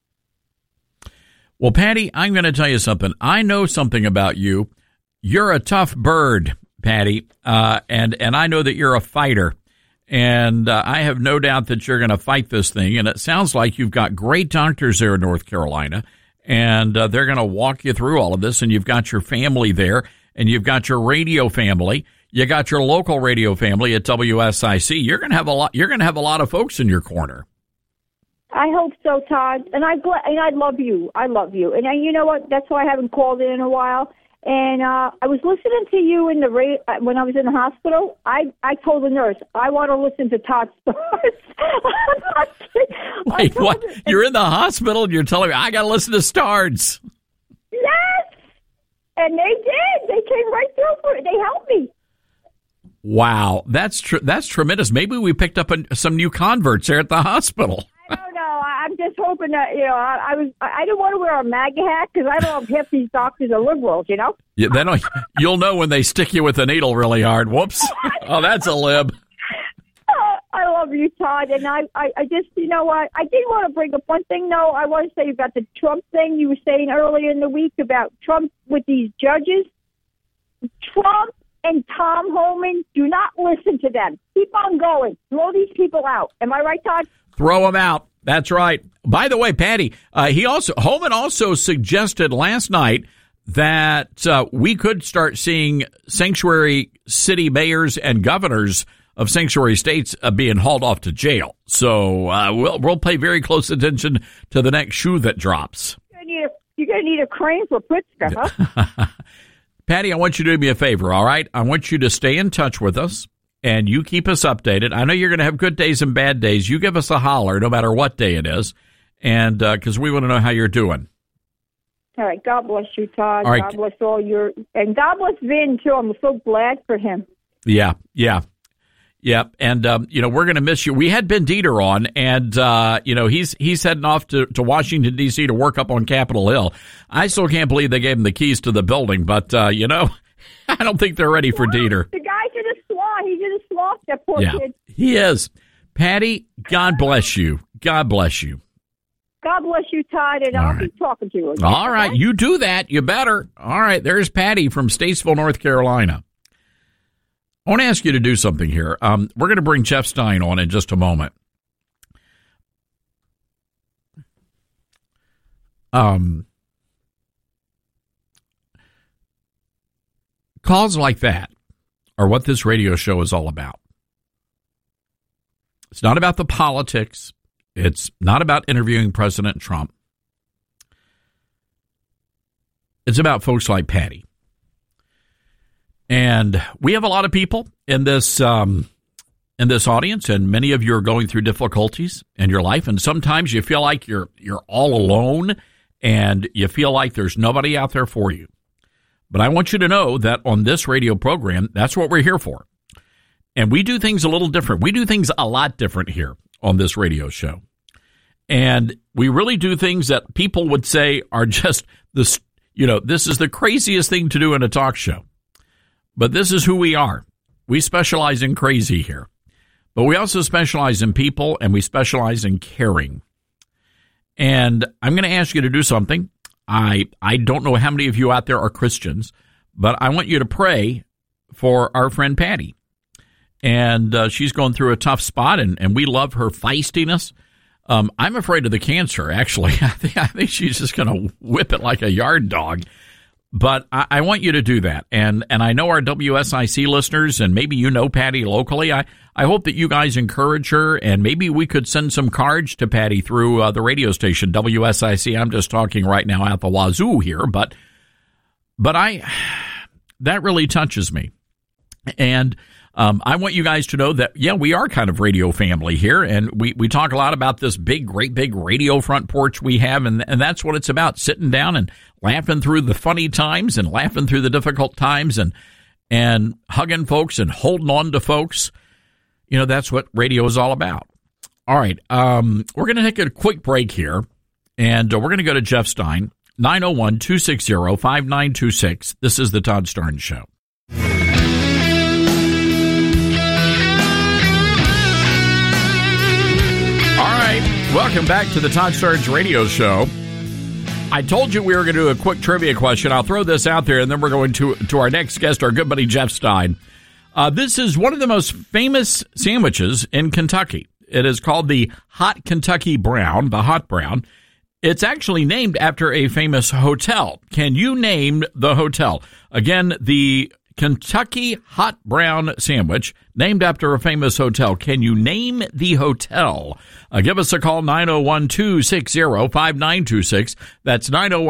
S3: Well, Patty, I'm going to tell you something. I know something about you. You're a tough bird, Patty, and I know that you're a fighter. And I have no doubt that you're going to fight this thing. And it sounds like you've got great doctors there in North Carolina, and they're going to walk you through all of this. And you've got your family there, and you've got your radio family. You got your local radio family at WSIC. You're going to have a lot of folks in your corner.
S9: I hope so, Todd. And I love you. I love you. And you know what? That's why I haven't called in a while. And I was listening to you in when I was in the hospital. I told the nurse, I want to listen to Todd Starnes.
S3: Wait, what? You're in the hospital and you're telling me I got to listen to Starnes?
S9: Yes. And they did. They came right through for it. They helped me.
S3: Wow. That's tremendous. Maybe we picked up some new converts there at the hospital.
S9: I don't know. I'm just hoping that, I didn't want to wear a MAGA hat because I don't know if half these doctors are liberals, you know?
S3: Yeah, you'll know when they stick you with a needle really hard. Whoops. Oh, that's a lib.
S9: I love you, Todd. And I just, you know what? I did want to bring up one thing, though. I want to say about the Trump thing you were saying earlier in the week about Trump with these judges. Trump and Tom Homan, do not listen to them. Keep on going. Throw these people out. Am I right, Todd?
S3: Throw them out. That's right. By the way, Patty, Homan also suggested last night that we could start seeing sanctuary city mayors and governors of sanctuary states being hauled off to jail. So we'll pay very close attention to the next shoe that drops.
S9: You're going to need a crane for Pritzker, huh?
S3: Patty, I want you to do me a favor, all right? I want you to stay in touch with us, and you keep us updated. I know you're going to have good days and bad days. You give us a holler no matter what day it is, and because we want to know how you're doing.
S9: All right. God bless you, Todd.
S3: All right.
S9: God bless and God bless Vin, too. I'm so glad for him.
S3: Yeah. And, we're going to miss you. We had Ben Dieter on, and, he's heading off to Washington, D.C. to work up on Capitol Hill. I still can't believe they gave him the keys to the building, but, I don't think they're ready for Dieter.
S9: The guy's in a swamp. He's in a swamp, that poor kid.
S3: He is. Patty, God bless you. God bless you.
S9: God bless you, Todd, and I'll be talking to you again.
S3: All right. You do that. You better. All right. There's Patty from Statesville, North Carolina. I want to ask you to do something here. We're going to bring Jeff Stein on in just a moment. calls like that are what this radio show is all about. It's not about the politics. It's not about interviewing President Trump. It's about folks like Patty. And we have a lot of people in this audience, and many of you are going through difficulties in your life, and sometimes you feel like you're all alone, and you feel like there's nobody out there for you. But I want you to know that on this radio program, that's what we're here for. And we do things a little different. We do things a lot different here on this radio show. And we really do things that people would say are just this, this is the craziest thing to do in a talk show. But this is who we are. We specialize in crazy here. But we also specialize in people, and we specialize in caring. And I'm going to ask you to do something. I don't know how many of you out there are Christians, but I want you to pray for our friend Patty. And she's going through a tough spot, and we love her feistiness. I'm afraid of the cancer, actually. I think she's just going to whip it like a yard dog. But I want you to do that. And I know our WSIC listeners, and maybe you know Patty locally. I hope that you guys encourage her, and maybe we could send some cards to Patty through the radio station, WSIC. I'm just talking right now out the wazoo here, but that really touches me. And I want you guys to know that, we are kind of radio family here, and we talk a lot about this great big radio front porch we have, and that's what it's about, sitting down and laughing through the funny times and laughing through the difficult times and hugging folks and holding on to folks. That's what radio is all about. All right, we're going to take a quick break here, and we're going to go to Jeff Stein, 901-260-5926. This is the Todd Starnes Show. Welcome back to the Todd Starnes Radio Show. I told you we were going to do a quick trivia question. I'll throw this out there, and then we're going to our next guest, our good buddy Jeff Stein. This is one of the most famous sandwiches in Kentucky. It is called the Hot Kentucky Brown, the Hot Brown. It's actually named after a famous hotel. Can you name the hotel? Again, the Kentucky Hot Brown Sandwich, named after a famous hotel. Can you name the hotel? Give us a call, 901-260-5926. That's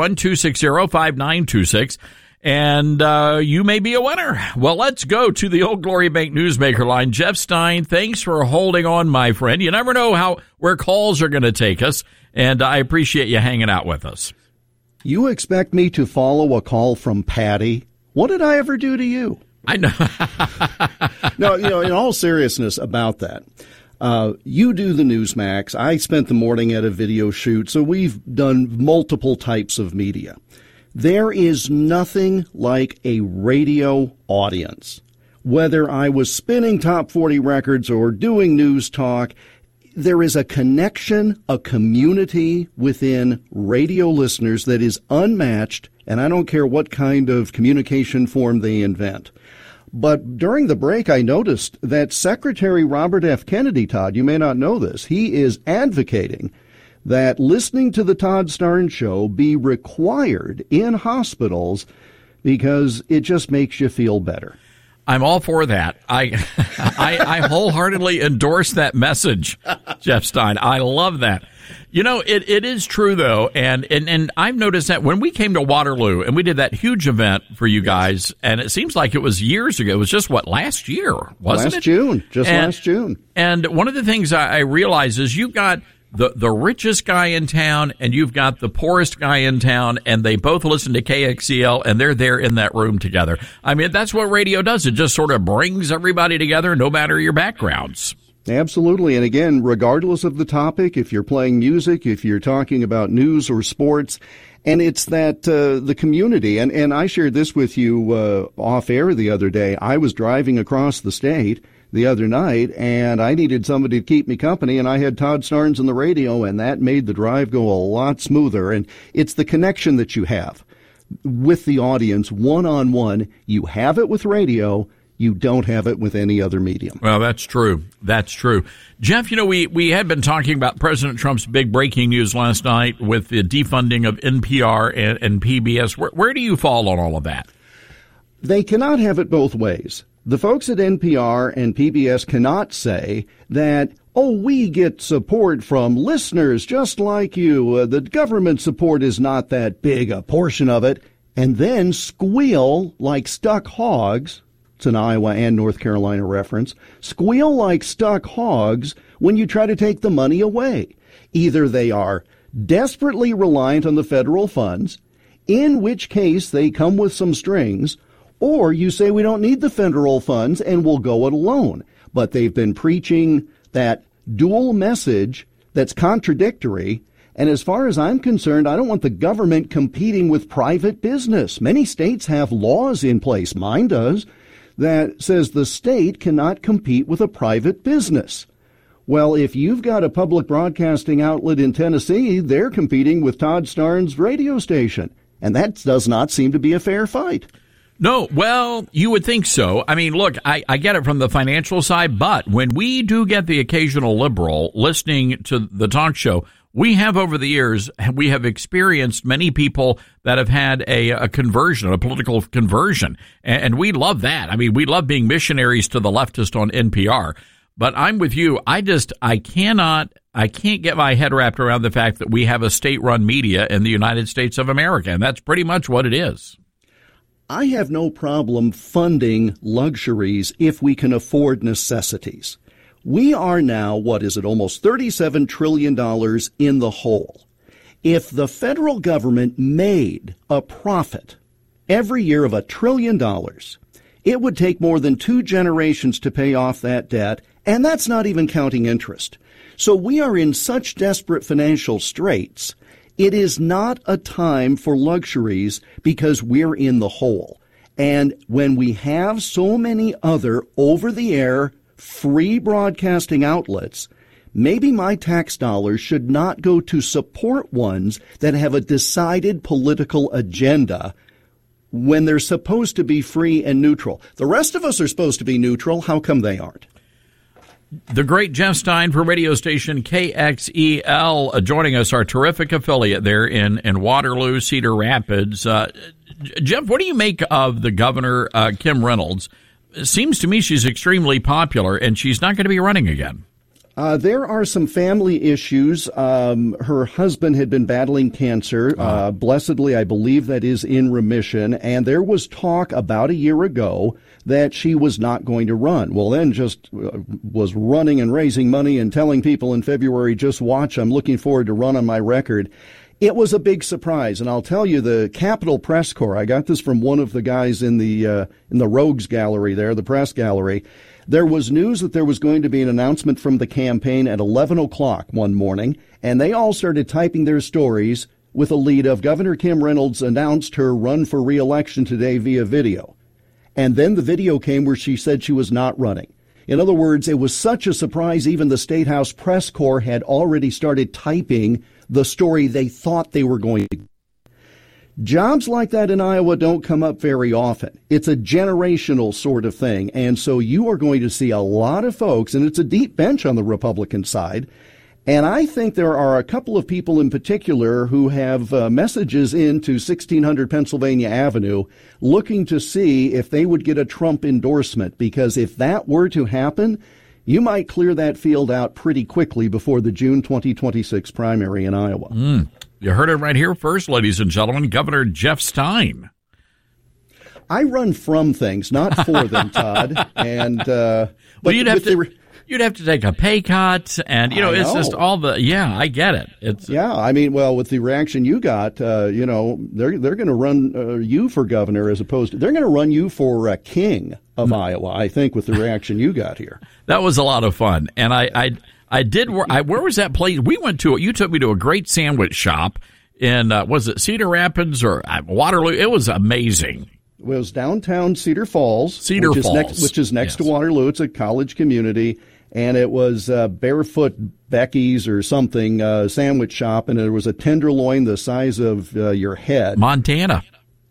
S3: 901-260-5926. And you may be a winner. Well, let's go to the Old Glory Bank Newsmaker line. Jeff Stein, thanks for holding on, my friend. You never know where calls are going to take us, and I appreciate you hanging out with us.
S10: You expect me to follow a call from Patty? What did I ever do to you?
S3: I know.
S10: No, in all seriousness about that, you do the Newsmax. I spent the morning at a video shoot, so we've done multiple types of media. There is nothing like a radio audience. Whether I was spinning top 40 records or doing news talk, there is a connection, a community within radio listeners that is unmatched, and I don't care what kind of communication form they invent. But during the break, I noticed that Secretary Robert F. Kennedy, Todd, you may not know this, he is advocating that listening to the Todd Starnes Show be required in hospitals because it just makes you feel better.
S3: I'm all for that. I wholeheartedly endorse that message, Jeff Stein. I love that. It is true, though, and I've noticed that when we came to Waterloo and we did that huge event for you guys, and it seems like it was years ago. It was just, last year, wasn't it?
S10: Last June.
S3: And one of the things I realize is you've got the richest guy in town and you've got the poorest guy in town, and they both listen to KXEL, and they're there in that room together. I mean, that's what radio does. It just sort of brings everybody together, no matter your backgrounds.
S10: Absolutely. And again, regardless of the topic, if you're playing music, if you're talking about news or sports, and it's that the community. And I shared this with you off air the other day. I was driving across the state the other night, and I needed somebody to keep me company, and I had Todd Starnes on the radio, and that made the drive go a lot smoother. And it's the connection that you have with the audience one-on-one. You have it with radio. You don't have it with any other medium.
S3: Well, that's true. That's true. Jeff, we had been talking about President Trump's big breaking news last night with the defunding of NPR and PBS. Where do you fall on all of that?
S10: They cannot have it both ways. The folks at NPR and PBS cannot say that, we get support from listeners just like you. The government support is not that big a portion of it, and then squeal like stuck hogs. It's an Iowa and North Carolina reference. Squeal like stuck hogs when you try to take the money away. Either they are desperately reliant on the federal funds, in which case they come with some strings, or you say we don't need the federal funds and we'll go it alone. But they've been preaching that dual message that's contradictory. And as far as I'm concerned, I don't want the government competing with private business. Many states have laws in place, mine does, that says the state cannot compete with a private business. Well, if you've got a public broadcasting outlet in Tennessee, they're competing with Todd Starnes' radio station. And that does not seem to be a fair fight.
S3: No, well, you would think so. I mean, look, I get it from the financial side, but when we do get the occasional liberal listening to the talk show, we have over the years, we have experienced many people that have had a conversion, a political conversion, and we love that. I mean, we love being missionaries to the leftist on NPR. But I'm with you. I can't get my head wrapped around the fact that we have a state-run media in the United States of America, and that's pretty much what it is.
S10: I have no problem funding luxuries if we can afford necessities. We are now, almost $37 trillion in the hole. If the federal government made a profit every year of $1 trillion, it would take more than 2 generations to pay off that debt, and that's not even counting interest. So we are in such desperate financial straits. It is not a time for luxuries because we're in the hole. And when we have so many other over-the-air free broadcasting outlets, maybe my tax dollars should not go to support ones that have a decided political agenda when they're supposed to be free and neutral. The rest of us are supposed to be neutral. How come they aren't?
S3: The great Jeff Stein for radio station KXEL joining us, our terrific affiliate there in Waterloo, Cedar Rapids. Jeff, what do you make of the governor, Kim Reynolds? It seems to me she's extremely popular, and she's not going to be running again.
S10: There are some family issues. Her husband had been battling cancer. Blessedly, I believe that is in remission. And there was talk about a year ago that she was not going to run. Well, then just was running and raising money and telling people in February, just watch, I'm looking forward to run on my record. It was a big surprise. And I'll tell you, the Capitol Press Corps, I got this from one of the guys in the Rogues Gallery there, the press gallery. There was news that there was going to be an announcement from the campaign at 11 o'clock one morning, and they all started typing their stories with a lead of Governor Kim Reynolds announced her run for re-election today via video. And then the video came where she said she was not running. In other words, it was such a surprise, even the State House Press Corps had already started typing the story they thought they were going to. Jobs like that in Iowa don't come up very often. It's a generational sort of thing. And so you are going to see a lot of folks, and it's a deep bench on the Republican side. And I think there are a couple of people in particular who have messages into 1600 Pennsylvania Avenue looking to see if they would get a Trump endorsement, because if that were to happen, you might clear that field out pretty quickly before the June 2026 primary in Iowa.
S3: You heard it right here first, ladies and gentlemen, Governor Jeff Stein.
S10: I run from things, not for them, Todd. And
S3: well, you'd have to take a pay cut, and it's just all the. Yeah, I get it. It's
S10: I mean, well, with the reaction you got, they're going to run you for governor as opposed to they're going to run you for king of Iowa. I think with the reaction you got here,
S3: that was a lot of fun, and I did. Where was that place? We went to. You took me to a great sandwich shop in was it Cedar Rapids or Waterloo? It was amazing.
S10: It was downtown Cedar Falls, which is next to Waterloo. It's a college community, and it was Barefoot Becky's or something sandwich shop, and there was a tenderloin the size of your head.
S3: Montana.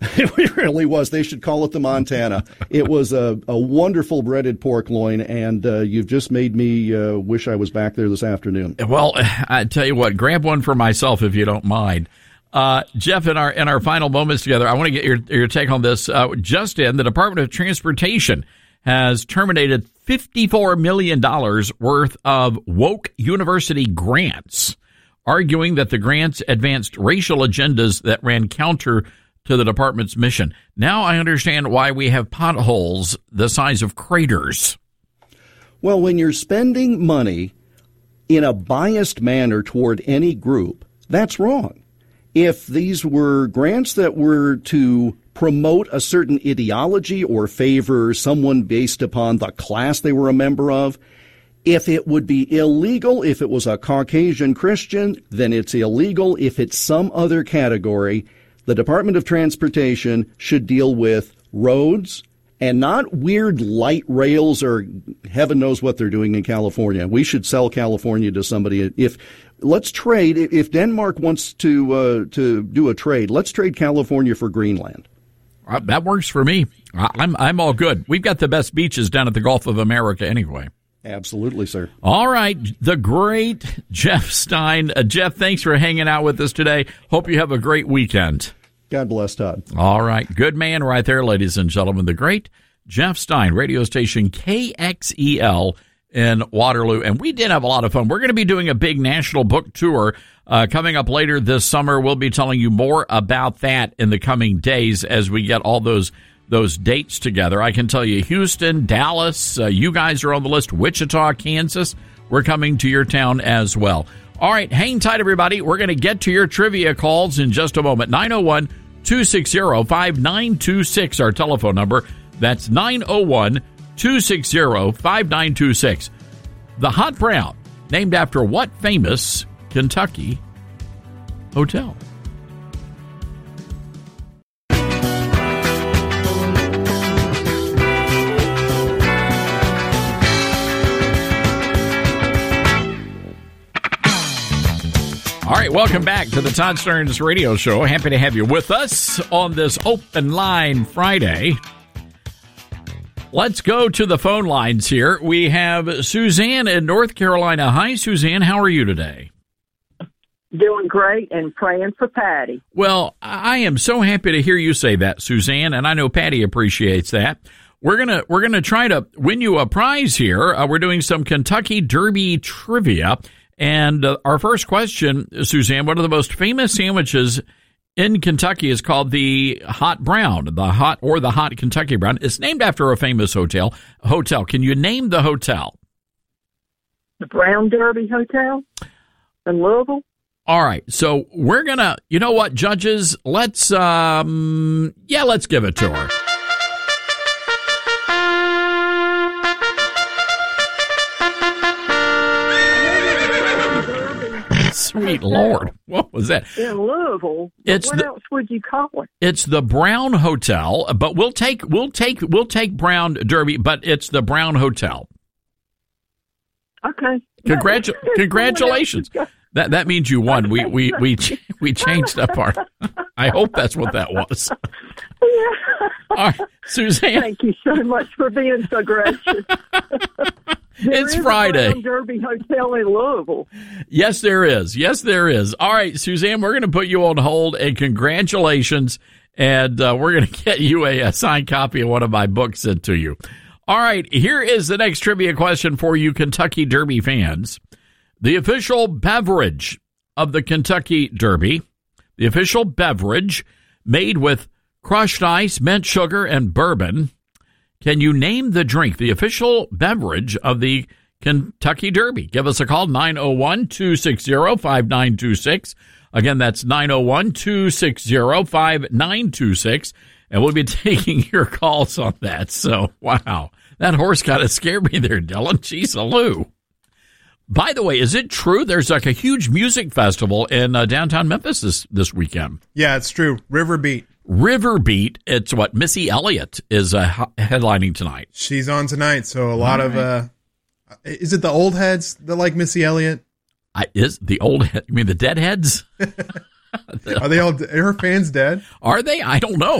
S10: It really was. They should call it the Montana. It was a wonderful breaded pork loin, and you've just made me wish I was back there this afternoon.
S3: Well, I tell you what, grab one for myself if you don't mind. Jeff, in our final moments together, I want to get your take on this. Just in, the Department of Transportation has terminated $54 million worth of woke university grants, arguing that the grants advanced racial agendas that ran counter to the department's mission. Now I understand why we have potholes the size of craters.
S10: Well, when you're spending money in a biased manner toward any group, that's wrong. If these were grants that were to promote a certain ideology or favor someone based upon the class they were a member of, if it would be illegal if it was a Caucasian Christian, then it's illegal if it's some other category. The Department of Transportation should deal with roads and not weird light rails or heaven knows what they're doing in California. We should sell California to somebody. Let's trade. If Denmark wants to do a trade, let's trade California for Greenland.
S3: That works for me. I'm all good. We've got the best beaches down at the Gulf of America anyway.
S10: Absolutely, sir.
S3: All right. The great Jeff Stein. Jeff, thanks for hanging out with us today. Hope you have a great weekend.
S10: God bless, Todd.
S3: All right. Good man right there, ladies and gentlemen. The great Jeff Stein, radio station KXEL in Waterloo. And we did have a lot of fun. We're going to be doing a big national book tour coming up later this summer. We'll be telling you more about that in the coming days as we get all those dates together. I can tell you Houston, Dallas, you guys are on the list. Wichita, Kansas, we're coming to your town as well. All right, hang tight, everybody. We're going to get to your trivia calls in just a moment. 901-260-5926, our telephone number. That's 901-260-5926. The Hot Brown, named after what famous Kentucky hotel? All right, welcome back to the Todd Stearns Radio Show. Happy to have you with us on this Open Line Friday. Let's go to the phone lines here. We have Suzanne in North Carolina. Hi, Suzanne. How are you today?
S11: Doing great and praying for Patty.
S3: Well, I am so happy to hear you say that, Suzanne, and I know Patty appreciates that. We're gonna try to win you a prize here. We're doing some Kentucky Derby trivia. And our first question, Suzanne, one of the most famous sandwiches in Kentucky is called the Hot Brown, the Hot Kentucky Brown. It's named after a famous hotel. Can you name the hotel?
S11: The Brown Derby Hotel in Louisville.
S3: All right. So we're going to, you know what, judges, let's give it to her. Sweet Lord. What was that?
S11: In Louisville. What else would you call it?
S3: It's the Brown Hotel, but we'll take Brown Derby, but it's the Brown Hotel.
S11: Okay.
S3: Congratulations. That means you won. We changed up our. I hope that's what that was.
S11: Yeah.
S3: All right, Suzanne.
S11: Thank you so much for being so gracious.
S3: It's Friday.
S11: Brown Derby Hotel in Louisville.
S3: Yes, there is. All right, Suzanne, we're going to put you on hold, and congratulations. And we're going to get you a signed copy of one of my books sent to you. All right, here is the next trivia question for you Kentucky Derby fans. The official beverage of the Kentucky Derby, the official beverage made with crushed ice, mint sugar, and bourbon. Can you name the drink, the official beverage of the Kentucky Derby? Give us a call, 901-260-5926. Again, that's 901-260-5926. And we'll be taking your calls on that. So, wow, that horse kind of scared me there, Dylan. Jeez, Lou. By the way, is it true there's like a huge music festival in downtown Memphis this weekend?
S23: Yeah, it's true. River Beat.
S3: It's what Missy Elliott is headlining tonight.
S23: She's on tonight, so a lot of is it the old heads that like Missy Elliott?
S3: Is the old head? You mean the deadheads?
S23: Are they all? Are her fans dead?
S3: Are they? I don't know.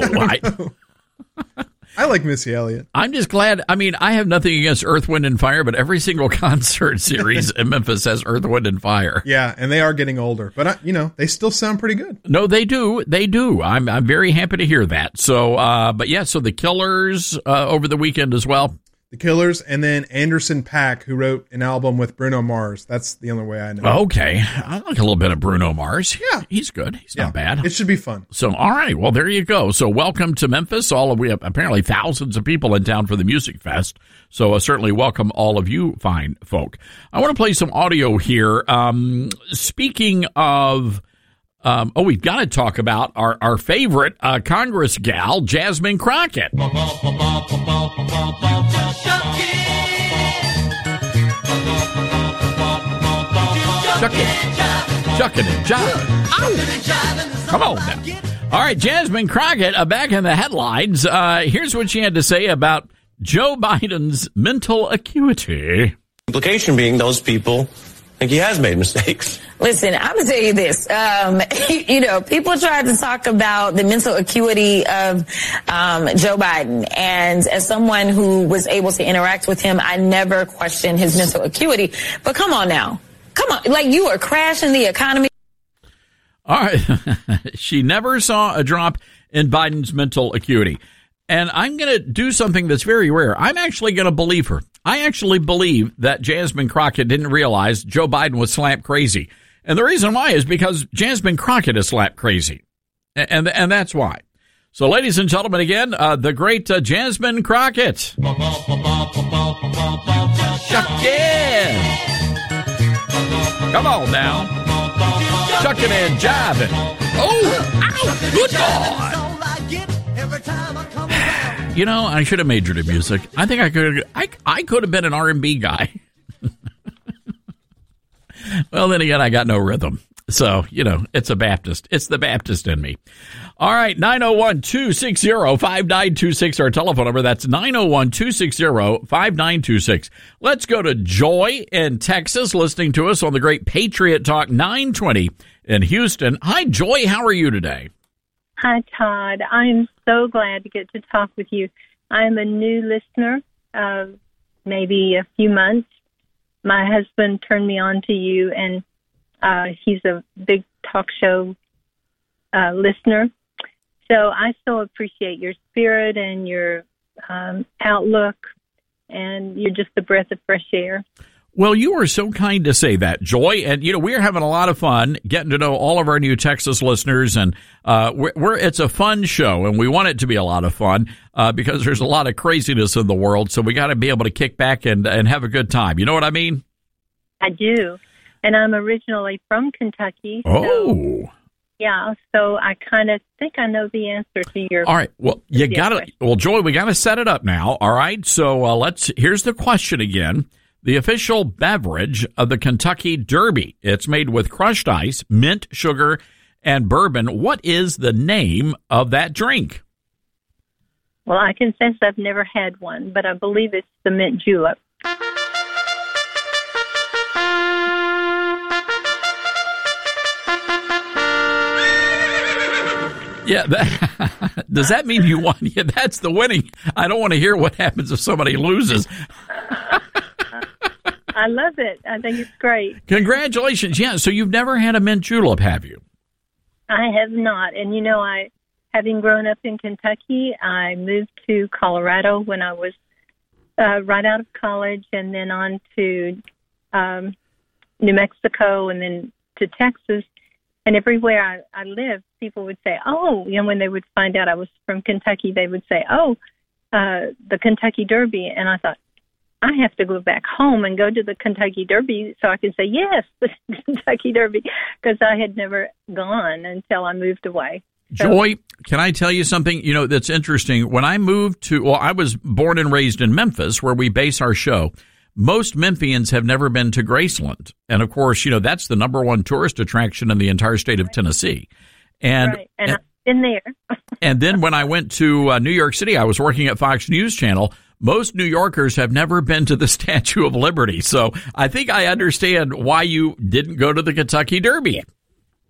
S23: I like Missy Elliott.
S3: I'm just glad. I mean, I have nothing against Earth, Wind, and Fire, but every single concert series in Memphis has Earth, Wind, and Fire.
S23: Yeah, and they are getting older, but they still sound pretty good.
S3: No, they do. They do. I'm very happy to hear that. So, but yeah, so the Killers over the weekend as well.
S23: The Killers, and then Anderson .Paak, who wrote an album with Bruno Mars. That's the only way I know.
S3: Okay. I like a little bit of Bruno Mars. Yeah. He's good. He's not bad.
S23: It should be fun.
S3: So, all right. Well, there you go. So, welcome to Memphis. We have apparently thousands of people in town for the Music Fest. So, certainly welcome all of you fine folk. I want to play some audio here. Speaking of... we've got to talk about our favorite Congress gal, Jasmine Crockett. Shucking and jiving. Come on now. All right, Jasmine Crockett, back in the headlines. Here's what she had to say about Joe Biden's mental acuity.
S12: Implication being those people think he has made mistakes.
S13: Listen, I'm going to tell you this. People tried to talk about the mental acuity of Joe Biden. And as someone who was able to interact with him, I never questioned his mental acuity. But come on now. Come on. Like, you are crashing the economy.
S3: All right. She never saw a drop in Biden's mental acuity. And I'm going to do something that's very rare. I'm actually going to believe her. I actually believe that Jasmine Crockett didn't realize Joe Biden was slap crazy. And the reason why is because Jasmine Crockett is slap crazy. And that's why. So, ladies and gentlemen, again, the great Jasmine Crockett. Shuckin'. Come on now. Shuckin' and jiving. Oh, ow, good God. You know, I should have majored in music. I think I could have been an R&B guy. Well, then again, I got no rhythm. So, it's a Baptist. It's the Baptist in me. All right, 901-260-5926, our telephone number. That's 901-260-5926. Let's go to Joy in Texas, listening to us on the great Patriot Talk 920 in Houston. Hi, Joy. How are you today?
S14: Hi, Todd. I am so glad to get to talk with you. I am a new listener of maybe a few months. My husband turned me on to you, and he's a big talk show listener. So I so appreciate your spirit and your outlook, and you're just a breath of fresh air.
S3: Well, you are so kind to say that, Joy. And, we're having a lot of fun getting to know all of our new Texas listeners. And it's a fun show, and we want it to be a lot of fun because there's a lot of craziness in the world. So we got to be able to kick back and have a good time. You know what I mean?
S14: I do. And I'm originally from Kentucky.
S3: Oh.
S14: Yeah, so I kind of think I know the answer to your.
S3: All right. Well, Joy, we got to set it up now. All right. So here's the question again. The official beverage of the Kentucky Derby. It's made with crushed ice, mint, sugar, and bourbon. What is the name of that drink?
S14: Well, I confess I've never had one, but I believe it's the mint julep.
S3: Yeah, does that mean you won? Yeah, that's the winning. I don't want to hear what happens if somebody loses.
S14: I love it. I think it's great.
S3: Congratulations. Yeah, so you've never had a mint julep, have you?
S14: I have not. And, having grown up in Kentucky, I moved to Colorado when I was right out of college, and then on to New Mexico, and then to Texas. And everywhere I lived, people would say, when they would find out I was from Kentucky, they would say, the Kentucky Derby. And I thought, I have to go back home and go to the Kentucky Derby so I can say, yes, the Kentucky Derby, because I had never gone until I moved away. So,
S3: Joy, can I tell you something, that's interesting? When I moved I was born and raised in Memphis, where we base our show. Most Memphians have never been to Graceland. And, of course, that's the number one tourist attraction in the entire state of Tennessee. And
S14: I've been there.
S3: And then when I went to New York City, I was working at Fox News Channel. Most New Yorkers have never been to the Statue of Liberty. So I think I understand why you didn't go to the Kentucky Derby.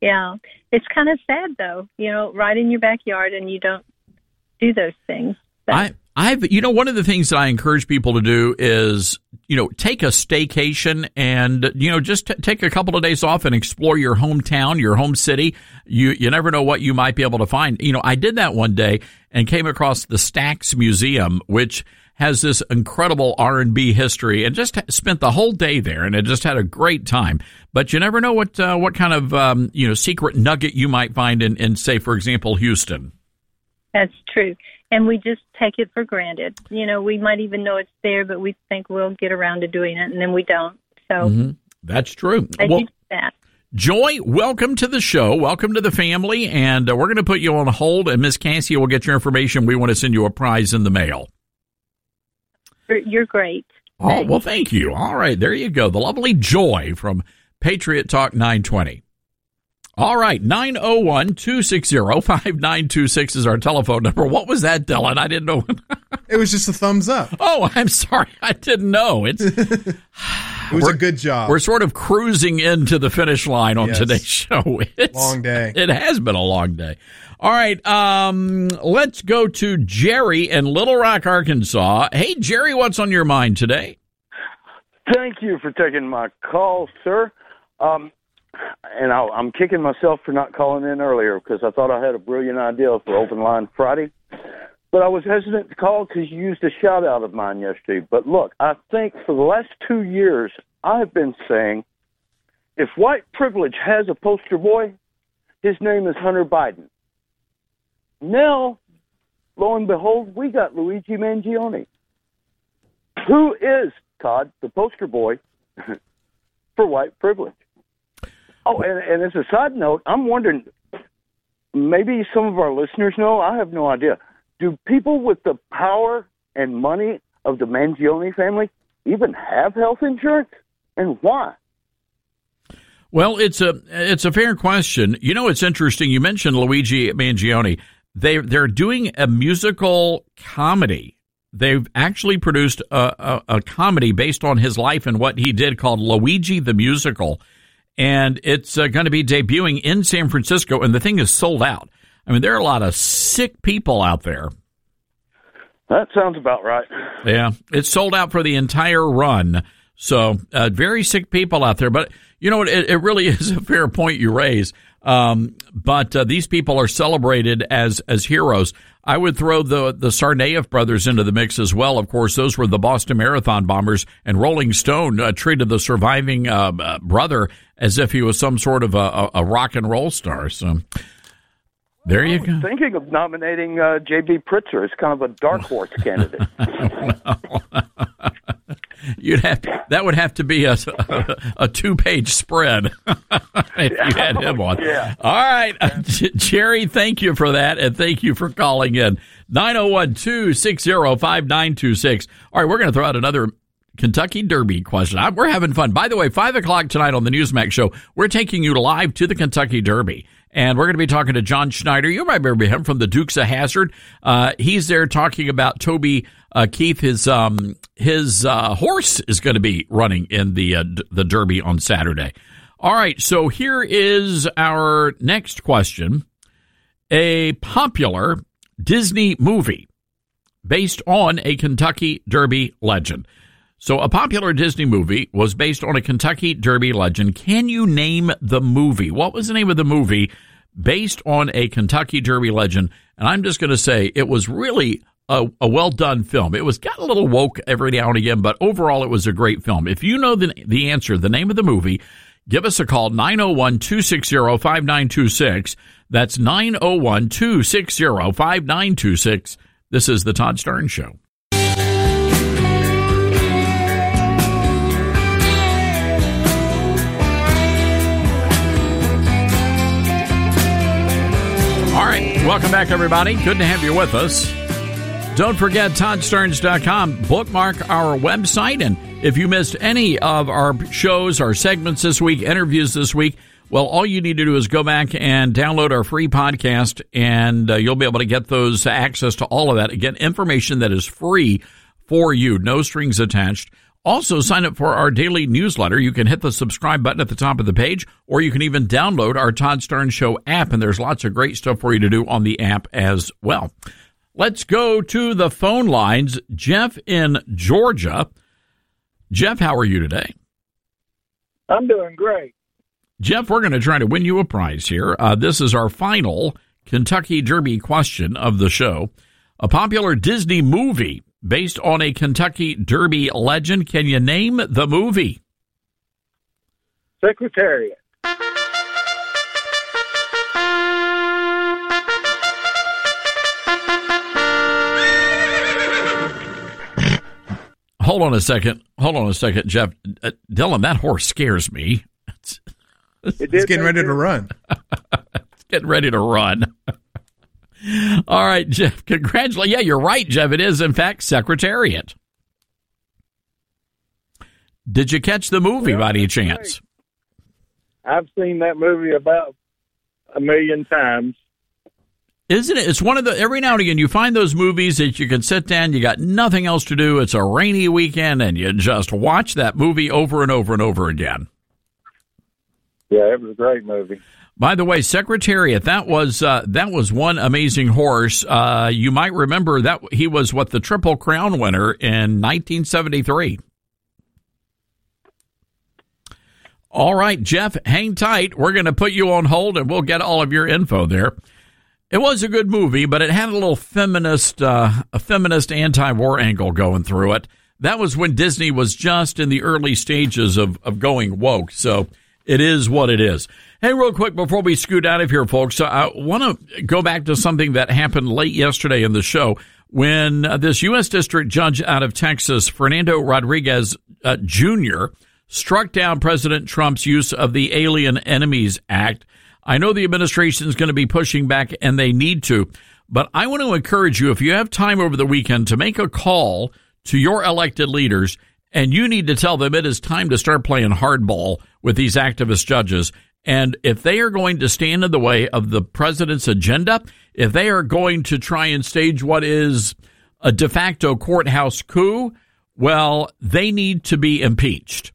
S14: Yeah. It's kind of sad, though, right in your backyard, and you don't do those things.
S3: One of the things that I encourage people to do is, take a staycation and, just take a couple of days off and explore your hometown, your home city. You never know what you might be able to find. I did that one day and came across the Stax Museum, which has this incredible R&B history, and just spent the whole day there, and it just had a great time. But you never know what kind of, secret nugget you might find in, say, for example, Houston.
S14: That's true. And we just take it for granted. We might even know it's there, but we think we'll get around to doing it, and then we don't. So
S3: That's true.
S14: I do that.
S3: Joy, welcome to the show. Welcome to the family. And we're going to put you on hold, and Miss Cassie will get your information. We want to send you a prize in the mail.
S14: You're great.
S3: Oh, well, thank you. All right, there you go. The lovely Joy from Patriot Talk 920. All right, 901-260-5926 is our telephone number. What was that, Dylan? I didn't know.
S23: It was just a thumbs up.
S3: Oh, I'm sorry. I didn't know. It
S23: was a good job.
S3: We're sort of cruising into the finish line on today's show. It's
S23: long day.
S3: It has been a long day. All right, let's go to Jerry in Little Rock, Arkansas. Hey, Jerry, what's on your mind today?
S15: Thank you for taking my call, sir. And I'm kicking myself for not calling in earlier because I thought I had a brilliant idea for Open Line Friday. But I was hesitant to call because you used a shout-out of mine yesterday. But look, I think for the last 2 years, I've been saying if white privilege has a poster boy, his name is Hunter Biden. Now, lo and behold, we got Luigi Mangione. Who is, Todd, the poster boy for white privilege? Oh, and as a side note, I'm wondering, maybe some of our listeners know, I have no idea. Do people with the power and money of the Mangione family even have health insurance? And why?
S3: Well, it's a fair question. It's interesting. You mentioned Luigi Mangione. They're doing a musical comedy. They've actually produced a comedy based on his life and what he did called Luigi the Musical. And it's going to be debuting in San Francisco, and the thing is sold out. I mean, there are a lot of sick people out there.
S15: That sounds about right.
S3: Yeah, it's sold out for the entire run. So very sick people out there. But, it really is a fair point you raise. But these people are celebrated as heroes. I would throw the Tsarnaev brothers into the mix as well. Of course, those were the Boston Marathon bombers, and Rolling Stone treated the surviving brother as if he was some sort of a rock and roll star. So there you go.
S15: Thinking of nominating J.B. Pritzker as kind of a dark horse candidate.
S3: That would have to be a 2-page spread if you had him on.
S15: Yeah.
S3: All right, Jerry, thank you for that, and thank you for calling in. 901-260-5926. All right, we're going to throw out another Kentucky Derby question. We're having fun. By the way, 5 o'clock tonight on the Newsmax show, we're taking you live to the Kentucky Derby. And we're going to be talking to John Schneider. You might remember him from the Dukes of Hazzard. He's there talking about Toby Keith. His horse is going to be running in the Derby on Saturday. All right, so here is our next question. A popular Disney movie based on a Kentucky Derby legend. So a popular Disney movie was based on a Kentucky Derby legend. Can you name the movie? What was the name of the movie based on a Kentucky Derby legend? And I'm just going to say it was really a well-done film. It got a little woke every now and again, but overall it was a great film. If you know the answer, the name of the movie, give us a call, 901-260-5926. That's 901-260-5926. This is the Todd Stern Show. Welcome back, everybody. Good to have you with us. Don't forget ToddSterns.com. Bookmark our website. And if you missed any of our shows, our segments this week, interviews this week, well, all you need to do is go back and download our free podcast, and you'll be able to get those access to all of that. Again, information that is free for you, no strings attached. Also, sign up for our daily newsletter. You can hit the subscribe button at the top of the page, or you can even download our Todd Starnes Show app, and there's lots of great stuff for you to do on the app as well. Let's go to the phone lines. Jeff in Georgia. Jeff, how are you today?
S16: I'm doing great.
S3: Jeff, we're going to try to win you a prize here. This is our final Kentucky Derby question of the show. A popular Disney movie based on a Kentucky Derby legend. Can you name the movie?
S16: Secretariat.
S3: Hold on a second, Jeff. Dylan, that horse scares me.
S23: It's getting ready to run.
S3: It's getting ready to run. All right, Jeff, congratulations. Yeah, you're right, Jeff. It is, in fact, Secretariat. Did you catch the movie by any chance?
S16: I've seen that movie about 1 million times.
S3: Isn't it? It's one of the, every now and again, you find those movies that you can sit down, you got nothing else to do, it's a rainy weekend, and you just watch that movie over and over and over again.
S16: Yeah, it was a great movie.
S3: By the way, Secretariat, that was one amazing horse. You might remember that he was the Triple Crown winner in 1973. All right, Jeff, hang tight. We're going to put you on hold, and we'll get all of your info there. It was a good movie, but it had a little feminist anti-war angle going through it. That was when Disney was just in the early stages of going woke. So it is what it is. Hey, real quick before we scoot out of here, folks, I want to go back to something that happened late yesterday in the show when this U.S. District Judge out of Texas, Fernando Rodriguez Jr., struck down President Trump's use of the Alien Enemies Act. I know the administration is going to be pushing back, and they need to, but I want to encourage you, if you have time over the weekend, to make a call to your elected leaders, and you need to tell them it is time to start playing hardball with these activist judges. And if they are going to stand in the way of the president's agenda, if they are going to try and stage what is a de facto courthouse coup, well, they need to be impeached.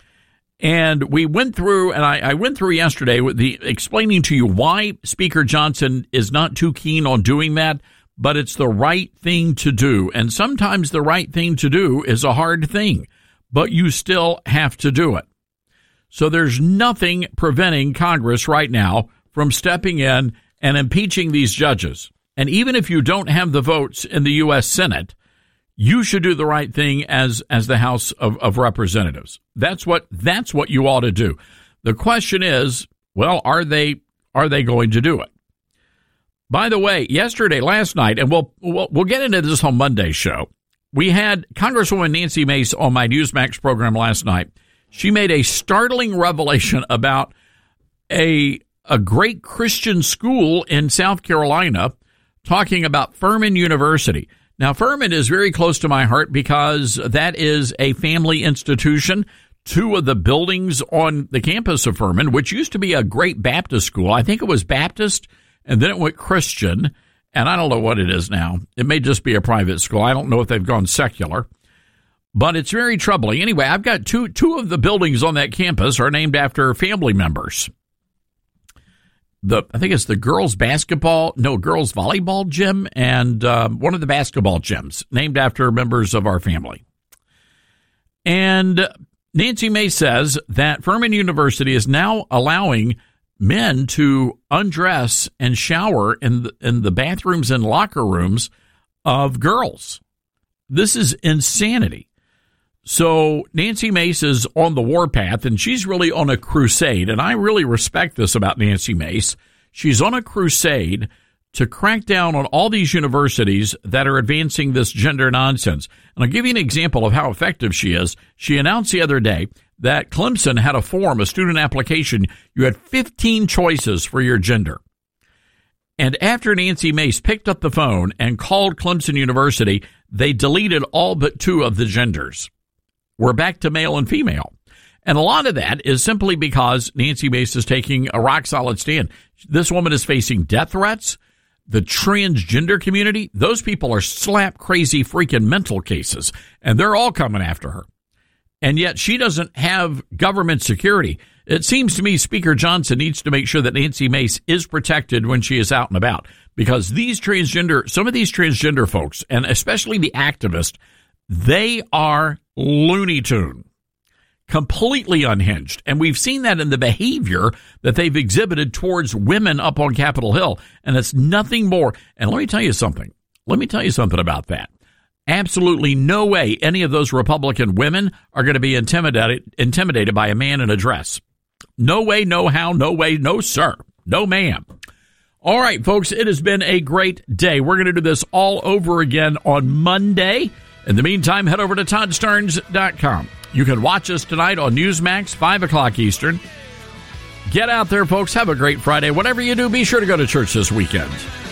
S3: And we went through, and I went through yesterday with explaining to you why Speaker Johnson is not too keen on doing that, but it's the right thing to do. And sometimes the right thing to do is a hard thing, but you still have to do it. So there's nothing preventing Congress right now from stepping in and impeaching these judges. And even if you don't have the votes in the U.S. Senate, you should do the right thing as the House of Representatives. That's what you ought to do. The question is, well, are they going to do it? By the way, last night, and we'll get into this on Monday's show. We had Congresswoman Nancy Mace on my Newsmax program last night. She made a startling revelation about a great Christian school in South Carolina, talking about Furman University. Now, Furman is very close to my heart because that is a family institution. Two of the buildings on the campus of Furman, which used to be a great Baptist school. I think it was Baptist, and then it went Christian, and I don't know what it is now. It may just be a private school. I don't know if they've gone secular, but it's very troubling. Anyway, I've got two of the buildings on that campus are named after family members. I think it's the girls' volleyball gym and one of the basketball gyms named after members of our family. And Nancy Mace says that Furman University is now allowing men to undress and shower in the bathrooms and locker rooms of girls. This is insanity. So Nancy Mace is on the warpath, and she's really on a crusade, and I really respect this about Nancy Mace. She's on a crusade to crack down on all these universities that are advancing this gender nonsense. And I'll give you an example of how effective she is. She announced the other day that Clemson had a student application. You had 15 choices for your gender. And after Nancy Mace picked up the phone and called Clemson University, they deleted all but 2 of the genders. We're back to male and female. And a lot of that is simply because Nancy Mace is taking a rock-solid stand. This woman is facing death threats. The transgender community, those people are slap-crazy freaking mental cases, and they're all coming after her. and yet she doesn't have government security. It seems to me Speaker Johnson needs to make sure that Nancy Mace is protected when she is out and about, because some of these transgender folks, and especially the activists, they are Looney Tune. Completely unhinged. And we've seen that in the behavior that they've exhibited towards women up on Capitol Hill. And it's nothing more. And let me tell you something. About that. Absolutely no way any of those Republican women are going to be intimidated by a man in a dress. No way, no how, no way, no sir, no ma'am. All right, folks, it has been a great day. We're going to do this all over again on Monday. In the meantime, head over to ToddStarnes.com. You can watch us tonight on Newsmax, 5 o'clock Eastern. Get out there, folks. Have a great Friday. Whatever you do, be sure to go to church this weekend.